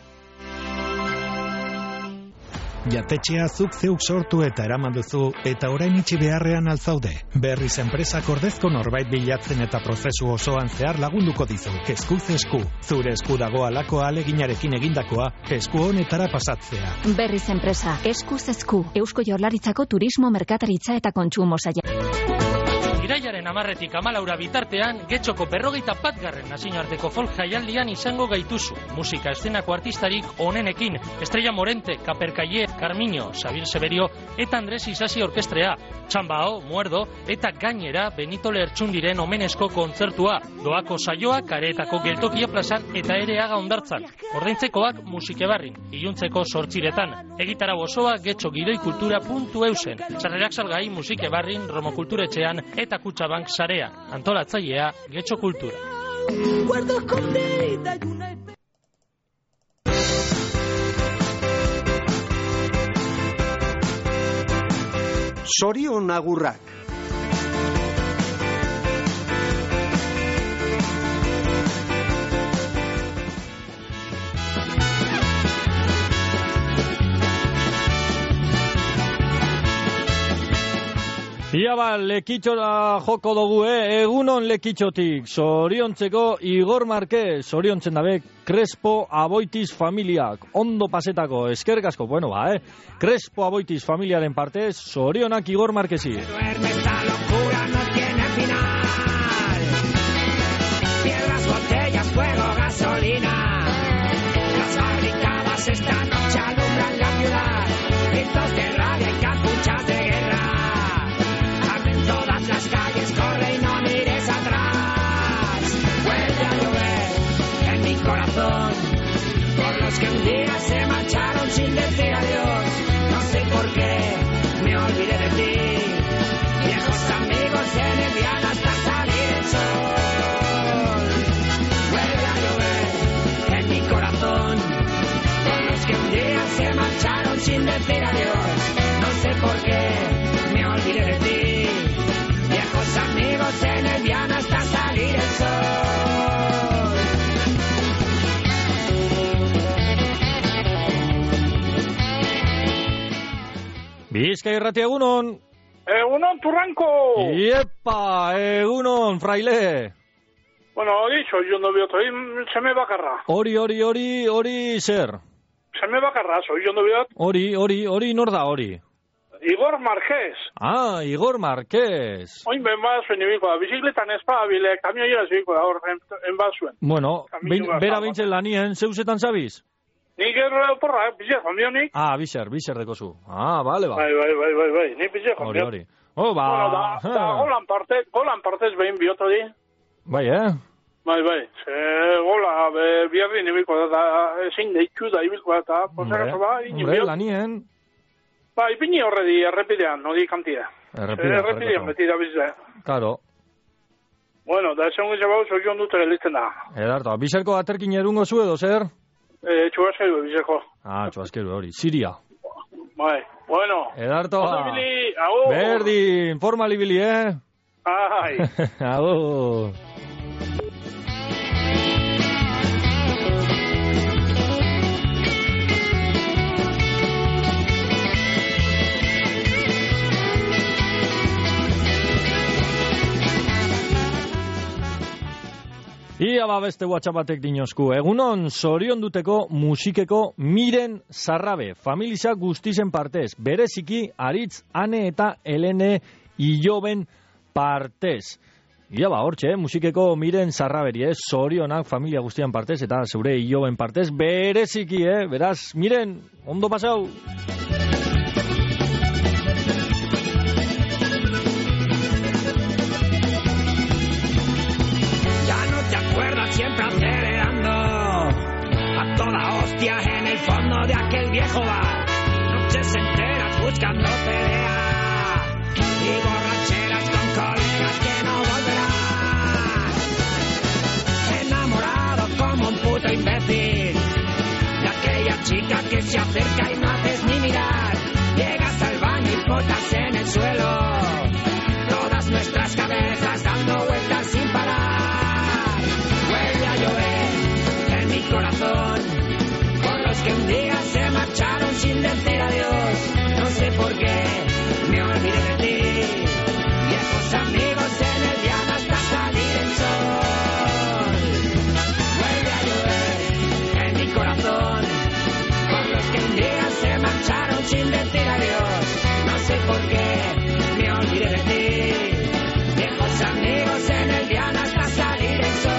Jatetxea zuk zeuk sortu eta eraman duzu eta orain itxi beharrean altzaude. Berriz enpresak ordezko norbait bilatzen eta prozesu osoan zehar lagunduko dizu. Eskuz esku. Zure esku dago alako aleginarekin egindakoa, esku honetara pasatzea. Berriz enpresa, eskuz esku. Eusko Jaurlaritzako Turismo, Merkataritza eta Kontsumo Saila. Irailaren 10-tik 14 bitartean, Getxoko 41. nazioarteko folk jaialdian izango gaituzu. Musika eszenako artistarik onenekin, Estrella Morente, Kaperkaie, Carmiño, Xabier Severio eta Andres Isasi orkestrea, Txambao, Muerdo eta gainera Benito Lertxundiren omenezko kontzertua. Doako saioa Kareetako geltokia plazan eta Ereaga hondartzan. Ordaintzekoak Musikebarrin, iluntzeko 8:00. Egitarau osoa getxogidoikultura.eusen. Sarrerak salgai Musikebarrin, Romo Kulturetxean eta Kutxabank sarea. Antolatzailea Getxo Kultura. Sorion agurrak. Ia ba, lekitxora joko dugu, egunon lekitxotik. Zoriontzeko Igor Marquez, zoriontzen dabe Crespo Aboitiz familiak. Ondo pasetako, eskerrik asko, bueno ba, Crespo Aboitiz familiaren partez, zorionak Igor Marquezi. Esta locura no tiene final. Piedras, botellas, fuego, gasolina. Las barricadas esta noche alumbran la ciudad. Gritos de rabia y capuchas de guerra. Todas las calles corre y no mires atrás. Vuelve a llover en mi corazón por los que un día se marcharon sin decir adiós. No sé por qué me olvidé de ti. Viejos amigos en el día hasta salir el sol. Vuelve a llover en mi corazón por los que un día se marcharon sin decir adiós. No sé por qué me olvidé de ti. Viejos amigos en el viano hasta salir el sol. Bizkai Irrati, egunon. Egunon, Turranco. Iepa, egunon, fraile. Bueno, dicho, yo no veo, se me va a carrar. Hori, zer. Se me va a carrar, soy yo no veo. Hori, nor da hori. Igor Marquez. Ah, Igor Marquez. Oin ben bat zuen ibiko da, bizikletan espabile, kamioia zibiko da hor, en bat zuen. Bueno, bera behintzen lanien, zeusetan zabiz? Nik porra, bizer jondionik. Ah, bizer deko zu. Ah, bale, ba. Bai, nik bizer jondion. Hori. Oh, ba. Bueno, da, golan partez behin bioto di. Bai, Bai, gola, biarri nibiko da, ezin deitxu da ibilko da, eta, posakazo ba, Hombre, lanien. Ba, ipini horredi errepidean, no di kantia. Errepidean beti da bizde. Claro. Bueno, da esan gizia bau, zoion dute gelitzen da. Edarto, bizarko aterkin erungo zu edo, zer? Txuazkeru, bizarko. Ah, txuazkeru, hori, Siria. Bai, bueno. Edarto, agur. Berdin, formal ibili, Ai. Agur. Ia beste WhatsApp batek dinozku. Egunon, zorion duteko musikeko Miren Sarrabe. Familia guztizen partez. Bereziki, Aritz, Ane eta Helene Iloben partez. Ia hortxe, musikeko Miren Sarraberi, zorionak familia guztian partez eta zeure Iloben partez. Bereziki, beraz, Miren, ondo pasau. Siempre acelerando a toda hostia en el fondo de aquel viejo bar. Noches enteras buscando pelea y borracheras con colegas que no volverán. Enamorado como un puto imbécil de aquella chica que se acerca y no haces ni mirar. Llegas al baño y botas en el suelo todas nuestras cabezas dando vueltas sin parar. Corazón, por los que un día se marcharon sin decir adiós. No sé por qué me olvidé de ti. Viejos amigos en el Diana hasta salir el sol. Vuelve a llover en mi corazón, por los que un día se marcharon sin decir adiós. No sé por qué me olvidé de ti. Viejos amigos en el Diana hasta salir el sol.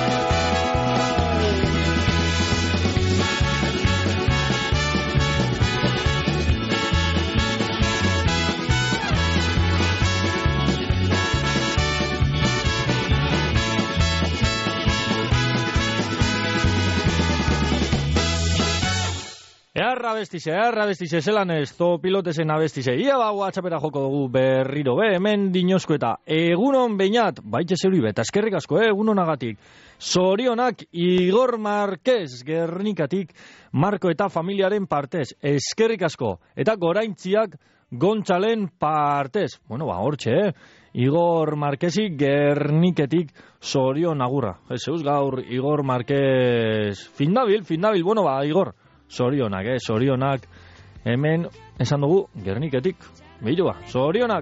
Errabestize, zelan ez, to pilotesen abestize. Ia WhatsAppera joko dugu berriro, hemen dinozko eta egunon beinat, baitxe zeuri beta, eskerrik asko, egunonagatik. Zorionak Igor Marquez, Gernikatik, Marko eta familiaren partez, eskerrik asko. Eta goraintziak Gontzalen partez. Bueno, hortxe, Igor Marquezi Gerniketik zorion agurra. Ez eus gaur Igor Marquez, findabil, bueno, Igor. Zorionak, hemen esan dugu Gerniketik. Behiru zorionak.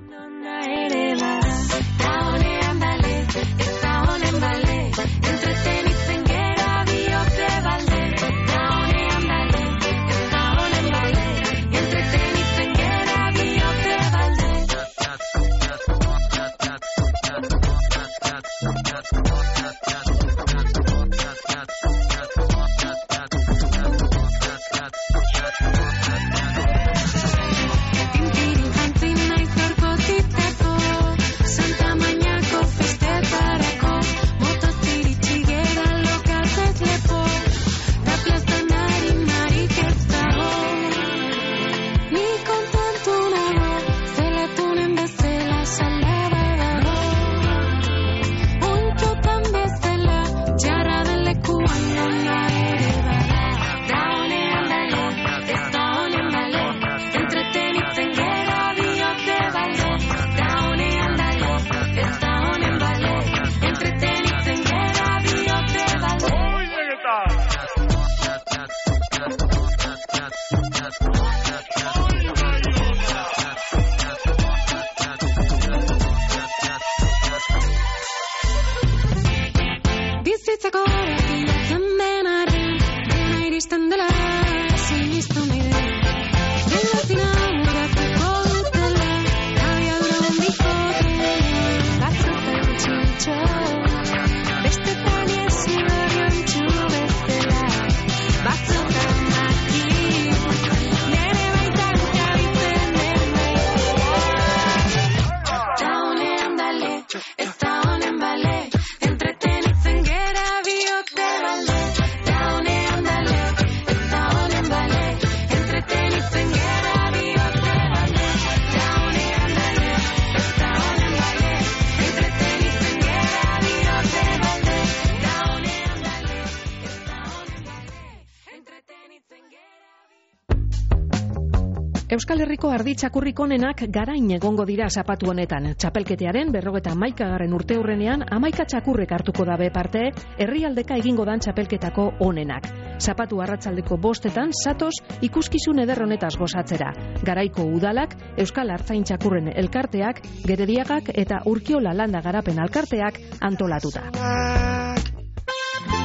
Euskal Herriko ardi txakurrik onenak garain egongo dira zapatu honetan. Txapelketearen 51. urteurrenean 11 txakurrek hartuko dabe parte, herrialdeka egingo dan txapelketako onenak. Zapatu arratsaldeko 5 zatoz ikuskizun eder honetaz gozatzera. Garaiko udalak, Euskal Artzain Txakurren elkarteak, Gerediagak eta Urkiola Landa Garapen Alkarteak antolatuta.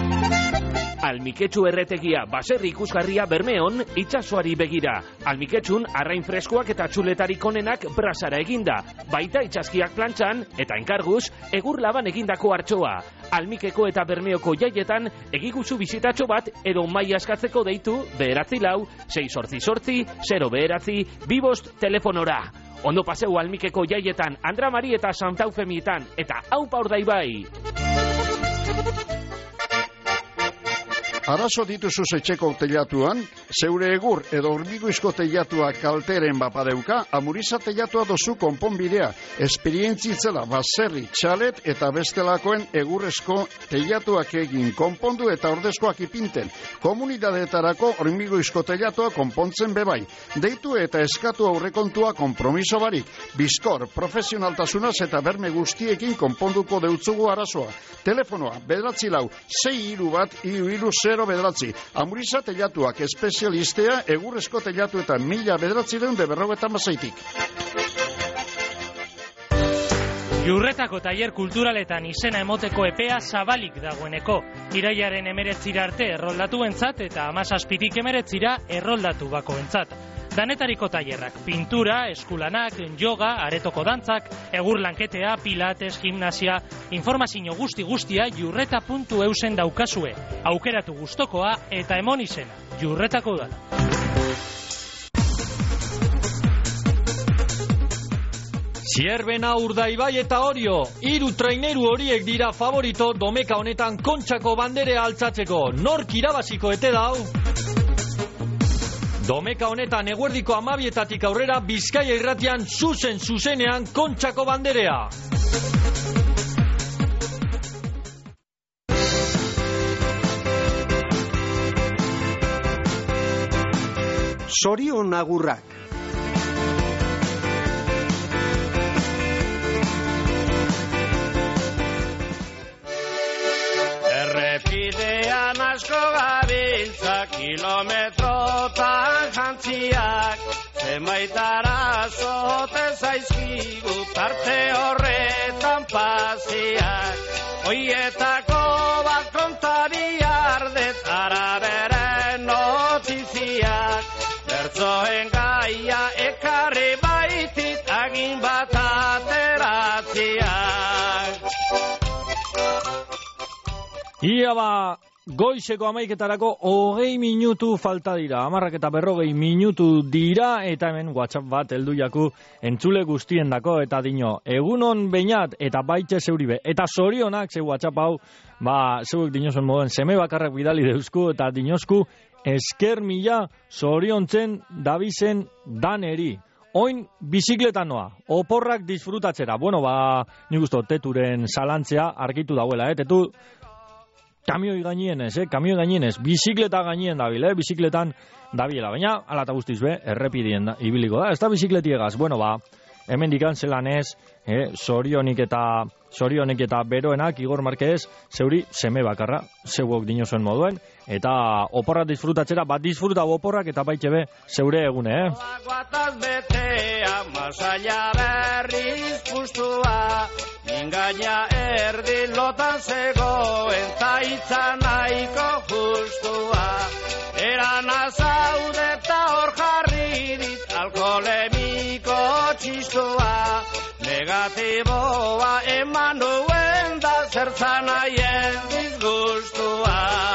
Almiketxu erretegia baserri ikusgarria Bermeon itsasoari begira. Almiketxun arrain freskoak eta txuletarik onenak brasara eginda. Baita itsaskiak plantxan eta enkarguz egur laban egindako hartxoa. Almikeko eta Bermeoko jaietan egiguzu bizitatxo bat edo maila askatzeko deitu 94-688-0 telefonora. Ondo paseu Almikeko jaietan, Andra Mari eta Santa Eufemietan eta aupa Urdaibai. Arazo dituzu etxeko teilatuan, zeure egur edo hormigoizko teilatua kalteren bapadeuka, Amuriza teilatua dozu konponbidea. Esperientzitzela baserri, txalet eta bestelakoen egurrezko teilatuak egin konpondu eta ordezkoak ipinten. Komunidadeetarako hormigoizko teilatua konpontzen bebai. Deitu eta eskatu aurrekontua konpromiso barik. Bizkor, profesionaltasunaz eta berme guztiekin konponduko deutzugu arazoa. Telefonoa, 9-631-330 Amuriza teilatuak espezialistea egurrezko teilatuetan 1956-tik. Jurretako tailer kulturaletan izena emoteko epea zabalik dagoeneko. Irailaren 19 arte erroldatuentzat eta 17tik 19 erroldatu bakoentzat. Danetariko tailerrak, pintura, eskulanak, yoga, aretoko dantzak, egur lanketea, pilates, gimnasia, informazio guztia jurreta.eusen daukazue. Aukeratu gustokoa eta emon izena. Jurretako udala. Zierbena, Urdaibai eta Orio, 3 traineru horiek dira favorito domeka honetan Kontxako banderea altzatzeko. Nork irabaziko ete dau? Domeka honetan eguerdiko 12etatik aurrera Bizkaia irratian zuzenean Kontxako banderea. Zorion agurrak. Errepidean asko gabiltza kilometrotan jantziak, zenbait arazote zaizkigu tarte horretan paziak. Hoietako bat kontari ardet araberen notiziak, bertzoen gaia ekarri baitit agin bat ateratziak. Ia ba, goizeko 11etarako 20 minutu falta dira. 10:40 minutu dira eta hemen WhatsApp bat heldu jaku entzule guztiendako eta dino. Egunon beinat eta baitxe zeuribe. Eta zorionak ze WhatsApp hau, ba, zeuek dinozen moden seme bakarrak bidali deuzku eta dinosku esker mila zoriontzen dabizen daneri. Oin bizikletan noa, oporrak disfrutatzera. Bueno, ba, nik usto teturen salantzea argitu dauela, tetu kamioi gainienez, bizikleta gainien dabil, bizikletan dabilela, baina, ala eta guztiz be, errepidien da, ibiliko da, ez da bizikletiegaz, bueno, ba, hemen dikan zelanez, zorionik eta beroenak, Igor Marquez, zeuri seme bakarra, zeuok dinozuen moduen, eta oporrak disfrutatzera, bat disfruta oporrak eta baitxe be, zeure egune, Guataz betea, masaila berriz pustua, engaina erdi lotan zegoen, ta itza nahiko justua. Eran azaude eta hor jarri dit, alkoholemiko txistua. Negatiboa eman duen da zertzan aien disgustua.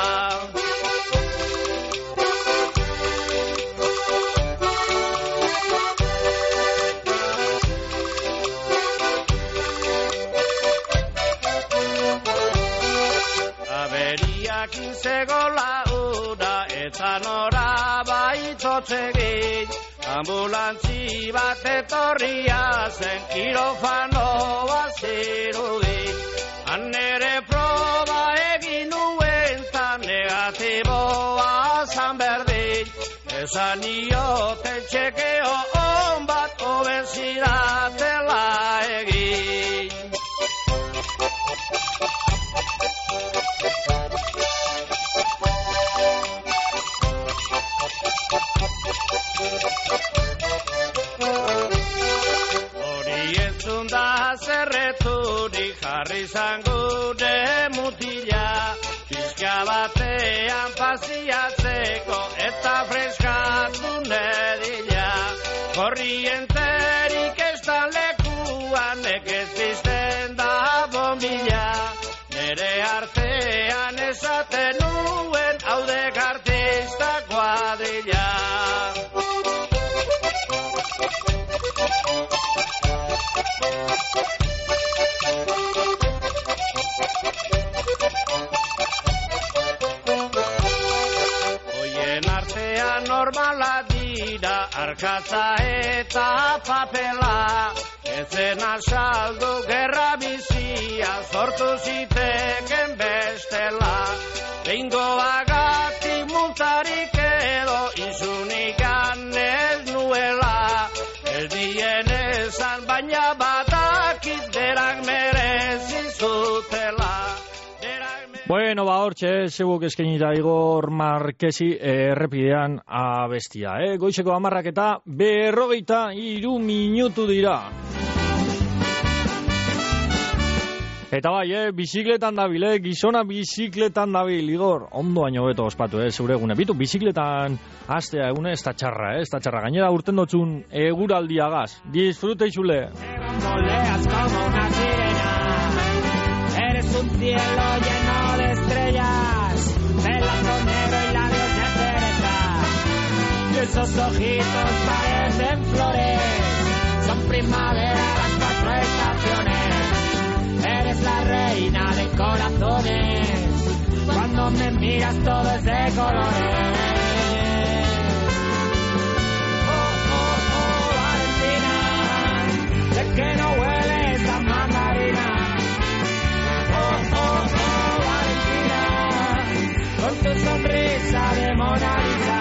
Zegola una eta nora baitzotzegin, ambulantzi bat etorria zen kirofanoa zirudin. Han ere proba egin nuen ta negatiboa zan berdin, esan ioten txekeo on bat obezidatela egin. Hori entzun da zerreturik jarri zango de mutila, pizka paziatzeko eta freskatu nedila. Korrienterik ez da lekuan nekez pizten da bombilla. Nere artean esaten nuen haudek artista kuadrilla. Oien artean normala dira arkatza eta papela. Ezen asaldu gerra bizia sortu ziteken bestela. Behingoagatik multarik edo izunikan ez nuela. Ez dien esan baina badakit derak merezi zutela. Bueno, hortxe, zebuk eskenita Igor Markesi errepidean abestia. Goizeko 11:43 minutu dira. Eta bai, bizikletan dabil, gizona bizikletan dabil, Igor. Ondo baino beto ospatu, zeure egune. Bitu, bizikletan astea egune ez da txarra, ez da txarra. Gainera urten dotzun eguraldiagaz. Disfrute izule. Voleas como una sirena. Eres un cielo lleno de estrellas, pelazo negro y labios de cereza. Y esos ojitos parecen flores, son primavera las 4 estaciones. Eres la reina de corazones, cuando me miras todo es de colores. Valentina, sé que no hueles a mandarina. Valentina, con tu sonrisa de Mona Lisa.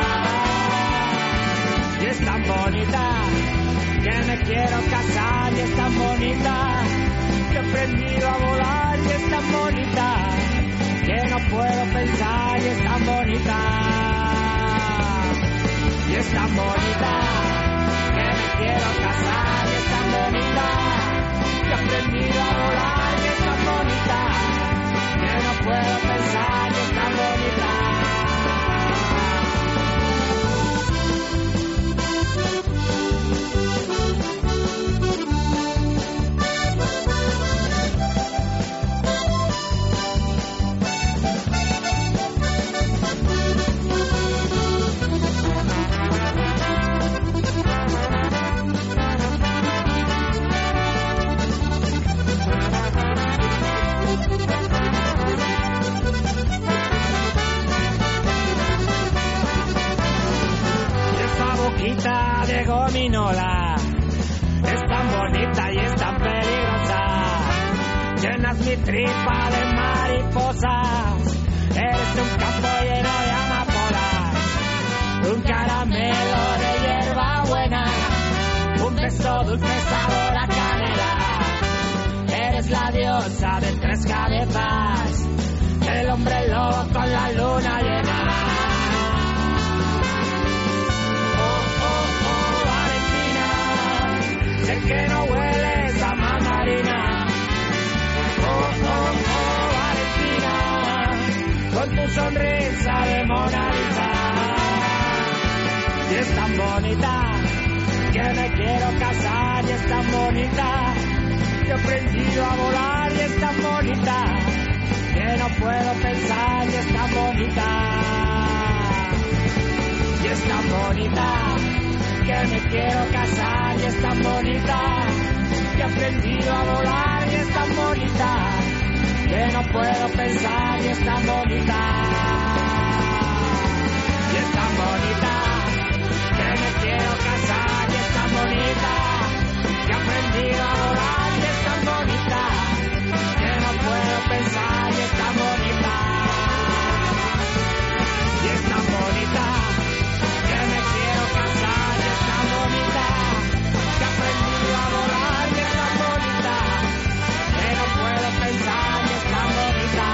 Y es tan bonita que me quiero casar, y es tan bonita que he aprendido a volar, y es tan bonita que no puedo pensar, y es tan bonita. Y es tan bonita que me quiero casar, y es tan bonita que he aprendido a volar, y es tan bonita que no puedo pensar, y es tan bonita. De gominola, es tan bonita y es tan peligrosa. Llenas mi tripa de mariposas. Eres un campo lleno de amapolas, un caramelo de hierba buena, un beso dulce sabor a canela. Eres la diosa de 3 cabezas, el hombre lobo con la luna llena. Sé que no hueles a mandarina. Valentina, con tu sonrisa de Mona Lisa. Y es tan bonita que me quiero casar, y es tan bonita que he aprendido a volar, y es tan bonita que no puedo pensar, y es tan bonita. Y es tan bonita que me quiero casar, y es tan bonita que he aprendido a volar, y es tan bonita que no puedo pensar, y es tan bonita. Y es tan bonita que me quiero casar, y es tan bonita que he aprendido a volar, y es tan bonita que no puedo pensar, y es tan bonita. Y es tan bonita que me quiero casar, y es tan bonita que he aprendido a volar, y es tan bonita que no puedo pensar, y es tan bonita.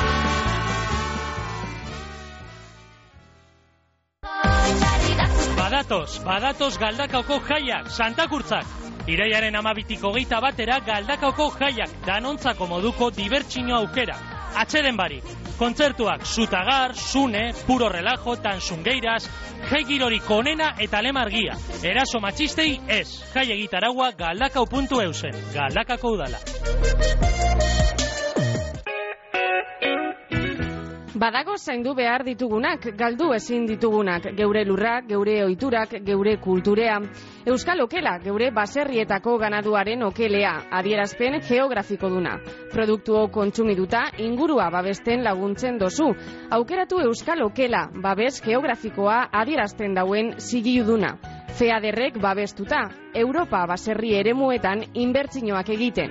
Badatoz Galdakaoko jaiak, Santakurtzak. Irailaren 12tik 21 Galdakaoko jaiak, danontzako moduko dibertsio aukera. Atxeden barik. Kontzertuak Zutagar, Sune, Puro Relajo, Tansungueiras, jai girorik onena eta lemargia. Eraso matxistei ez. Jai egitaragua galdakau.eusen. Galdakako udala. Badago zaindu behar ditugunak, galdu ezin ditugunak, geure lurrak, geure ohiturak, geure kulturea. Euskal Okela, geure baserrietako ganaduaren okelea, adierazpen geografiko duna. Produktuo kontsumiduta, ingurua babesten laguntzen dozu. Aukeratu Euskal Okela, babes geografikoa adierazten dauen zigiluduna. FEADERrek babestuta, Europa baserri eremuetan inbertsioak egiten.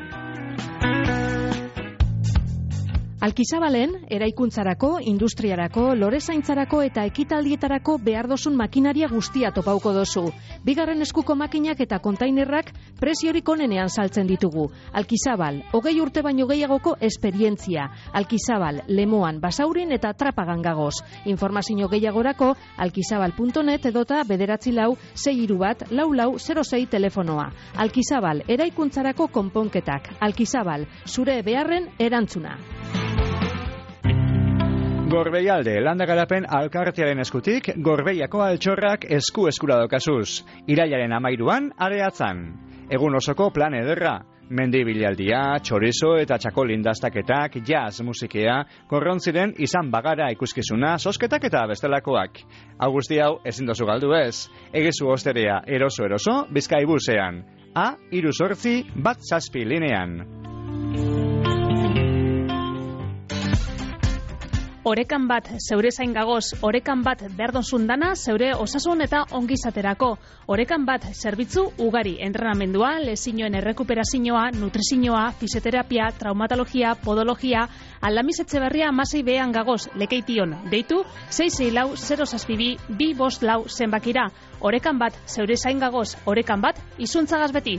Alkizabalen, eraikuntzarako, industriarako, lorezaintzarako eta ekitaldietarako behar dozun makinaria guztia topauko dozu. Bigarren eskuko makinak eta kontainerrak preziorik onenean saltzen ditugu. Alkizabal, 20 urte baino gehiagoko esperientzia. Alkizabal, Lemoan, Basaurin eta Trapagan gagoz. Informazio gehiagorako alkizabal.net edota 944-631-4406 telefonoa. Alkizabal, eraikuntzarako konponketak. Alkizabal, zure beharren erantzuna. Gorbeialde, landagarapen alkartearen eskutik, Gorbeiako altxorrak eskura dokazuz. Irailaren 13an, areatzan. Egun osoko plan ederra. Mendi bilaldia, txorizo eta txakolin dastaketak, jazz musikea, korrontziren izan bagara ikuskizuna, sosketak eta bestelakoak. Augusti hau ezin dozu galdu ez. Egizu osterea eroso, Bizkaibusean. A38 linean. Orekan bat zeure zain gagoz, orekan bat berdonzun dana zeure osasun eta ongizaterako. Orekan bat zerbitzu ugari, entrenamendua, lezioen errekuperazioa, nutrizioa, fisioterapia, traumatologia, podologia, Aldamiz Etxeberria 16 gagoz, Lekeition, deitu 664-062-254 zenbakira. Orekan bat zeure zain gagoz, orekan bat izuntzagaz beti.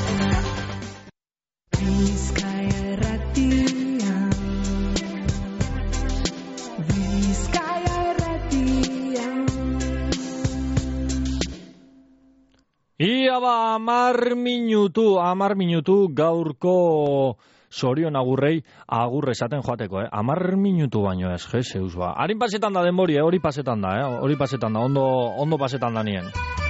Ia ba, 10 minutu gaurko Sorion agurrei agur esaten joateko, 10 minutu baino ez, jeseus ba. Harin pasetan da denbori, hori pasetan da, ondo pasetan da nien.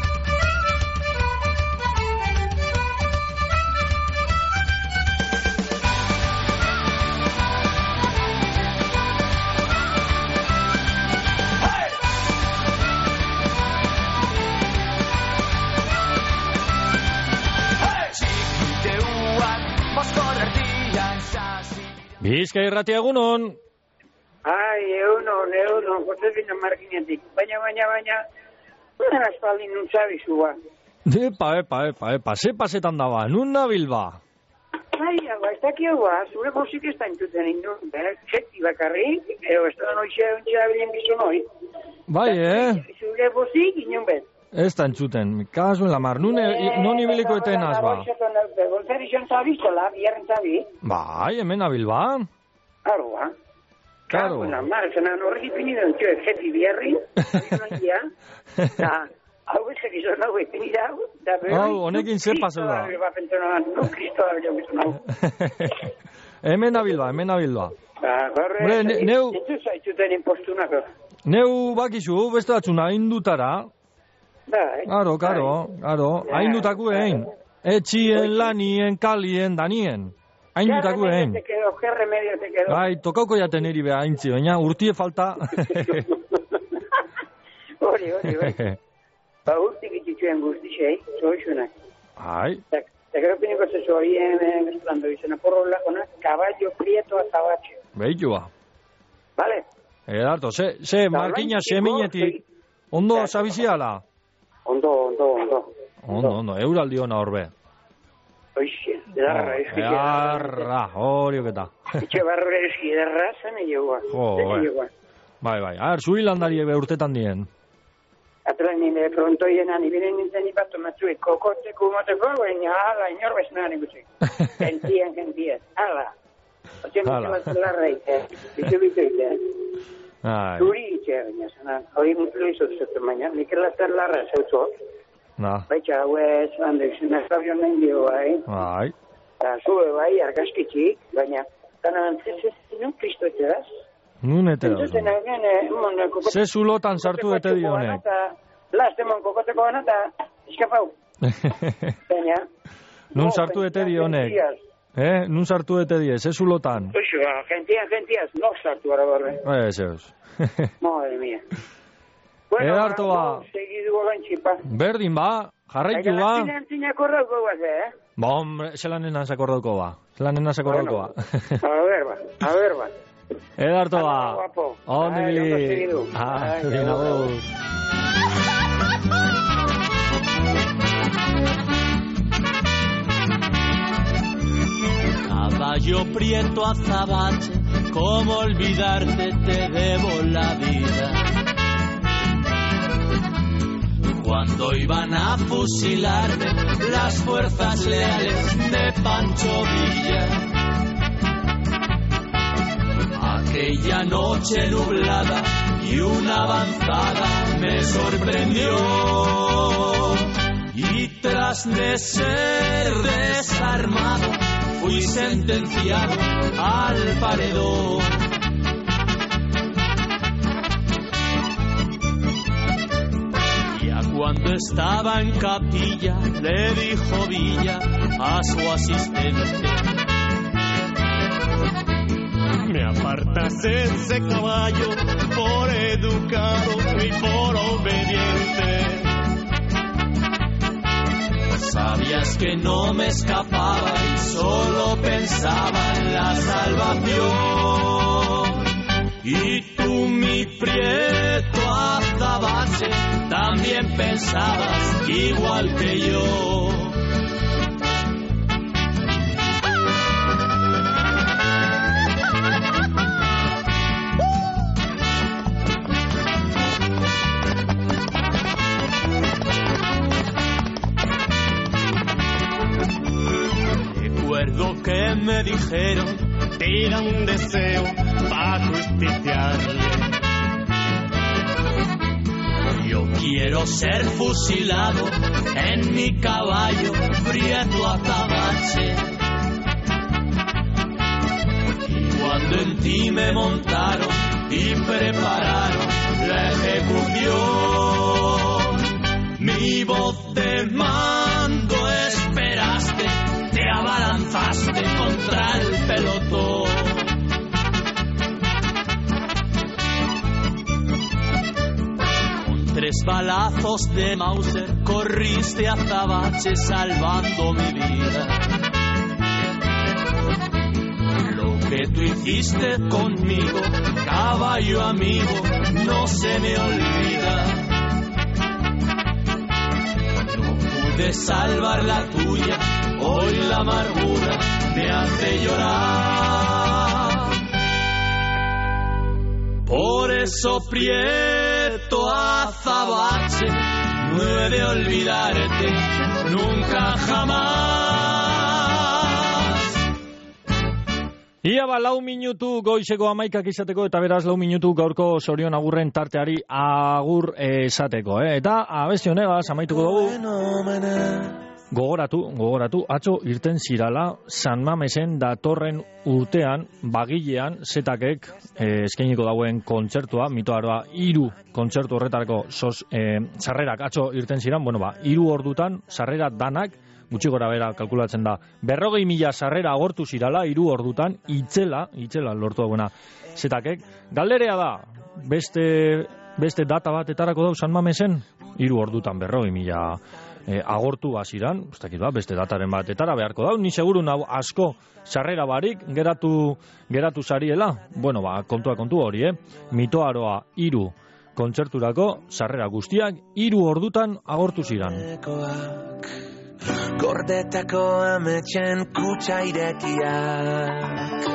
Bizkai Irratia egunon. Ai, egunon, Josefina Markinetik. Baina, aspaldin nun zabizu ba. Epa, ze pasetan daba, nun nabil ba? Ai, ez dakio ba, zure musik ez da entzuten indun, txeti bakarrik, ez da noixe bilen gizun hoi. Bai, Zure musik inun bet. Ez da entzuten, kasuen lamar, non ibiliko etenaz ba? Gontzari izan zabizola, biarren zabi. Bai, hemen nabil ba? Claro, ba. Claro. Zenan horrek ipini duen txo, ezeti biarri, eta hau ezek izan hau ipini dau, da berri... Hau, honekin zer paso da? No, Kristoa jau izan hau. Hemen nabil ba. Neu... Entu zaitzuten impostunak. Neu bakizu, beste batzuna, indutara. Karo, haindutako egin. Etxien, lanien, kalien, danien. Haindutako egin. Bai, tokauko jaten eri beha haintzi, baina urtie falta. Hori. Ba, urtik itxuen guztixei, zoizunak. Bai. Eta gero piniko zezo horien esplando izena porro lakonak, caballo prieto azabatxe. Behitu ba. Vale. Edarto, ze markina seminetik, ondo sabiziala? Ondo, euraldi hona horbe. Oixe, edarra, edarra, horiok eta. Etxe barrure eski edarra, zen egoa. Bai, zuhilandari urtetan dien. Atran nire prontoienan, ibiren nintzen ipatu matzuek, kokoteko moteko, baina ala, inorbez nahan ikutsik. Gentien, ala. Otzen bat larra ite, bitu ite. Zuri ite, baina zena, hori mutlu izutzen, baina, Mikel Azter larra zeutzu. Baitxa, hauez, handa izan, azabion nahi dio, bai. Zue, bai, argazkitzik, baina, zena, non kristo etxeraz. Nun ete daude. Ze zulotan sartu ete dionek. Lastemon kokoteko gana eta eskapau. Nun sartu ete dionek. Nun sartu ete die, ze zulotan. Oixo, gentiaz, no sartu gara barre. Ez. Madre mía. Edarto ba. Berdin ba, jarraitu ba. Antinako rauko guaze, Ba, hombre, zelan nena zakordauko ba. A ver ba. Edarto ba. Ondi. Caballo prieto azabache, ¿cómo olvidarte? Te debo la vida. Cuando iban a fusilarme las fuerzas leales de Pancho Villa, aquella noche nublada y una avanzada me sorprendió, y tras de ser desarmado fui sentenciado al paredón. Cuando estaba en capilla, le dijo Villa a su asistente: me apartas ese caballo por educado y por obediente. Sabías que no me escapaba y solo pensaba en la salvación. Y tú, mi prieto azabache, también pensabas igual que yo. Recuerdo que me dijeron: tira un deseo para justiciarle. Yo quiero ser fusilado en mi caballo prieto azabache. Y cuando en ti me montaron y prepararon la ejecución, mi voz de mando esperaste, te abalanzaste contra el pelotón. Con 3 balazos de Mauser corriste a azabache salvando mi vida. Lo que tú hiciste conmigo, caballo amigo, no se me olvida. No pude salvar la tuya, hoy la amargura me hace llorar. Por eso, prieto azabache, no he de olvidarte nunca jamás. Ia ba, 4 minutu goizeko 11 izateko, eta beraz 4 minutu gaurko Sorion agurren tarteari agur esateko. Eta abesti honegaz amaituko dugu. Gogoratu, atzo irten zirala San Mamesen datorren urtean, bagilean, zetakek eskainiko dauen kontzertua, mitoaroa 3 kontzertu horretarako sarrerak atzo irten ziran, 3 ordutan, sarrera danak, gutxi gora bera kalkulatzen da, 40.000 sarrera agortu zirala, 3 ordutan, itzela lortu dagoena zetakek. Galderea da, beste data bat etarako dau San Mamesen, 3 ordutan 40.000 agortu baziran, beste dataren batetara beharko dau, ni seguru nau asko sarrera barik geratu zariela. Kontu hori, mitoaroa 3 kontzerturako sarrera guztiak 3 ordutan agortu ziran. Gordetako ametxen kutsa irekiak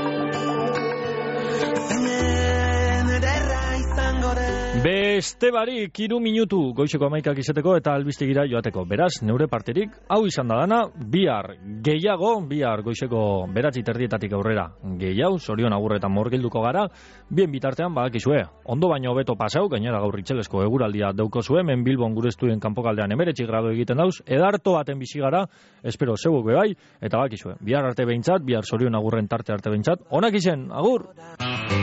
Beste barik 3 minutu goizeko 11 izateko eta albistegira joateko. Beraz, neure parterik hau izan da dana, bihar goizeko 9:30 aurrera gehiago, Sorion agurretan morgilduko gara, bien bitartean badakizue, ondo baino hobeto pasau, gainera gaur itxelesko eguraldia daukozue, hemen Bilbon gure estudien kanpokaldean 19 gradu egiten dauz, edarto baten bizi gara, espero zeuek bai, eta badakizue, bihar arte behintzat, bihar Sorion agurren tarte arte behintzat, onak izen, agur!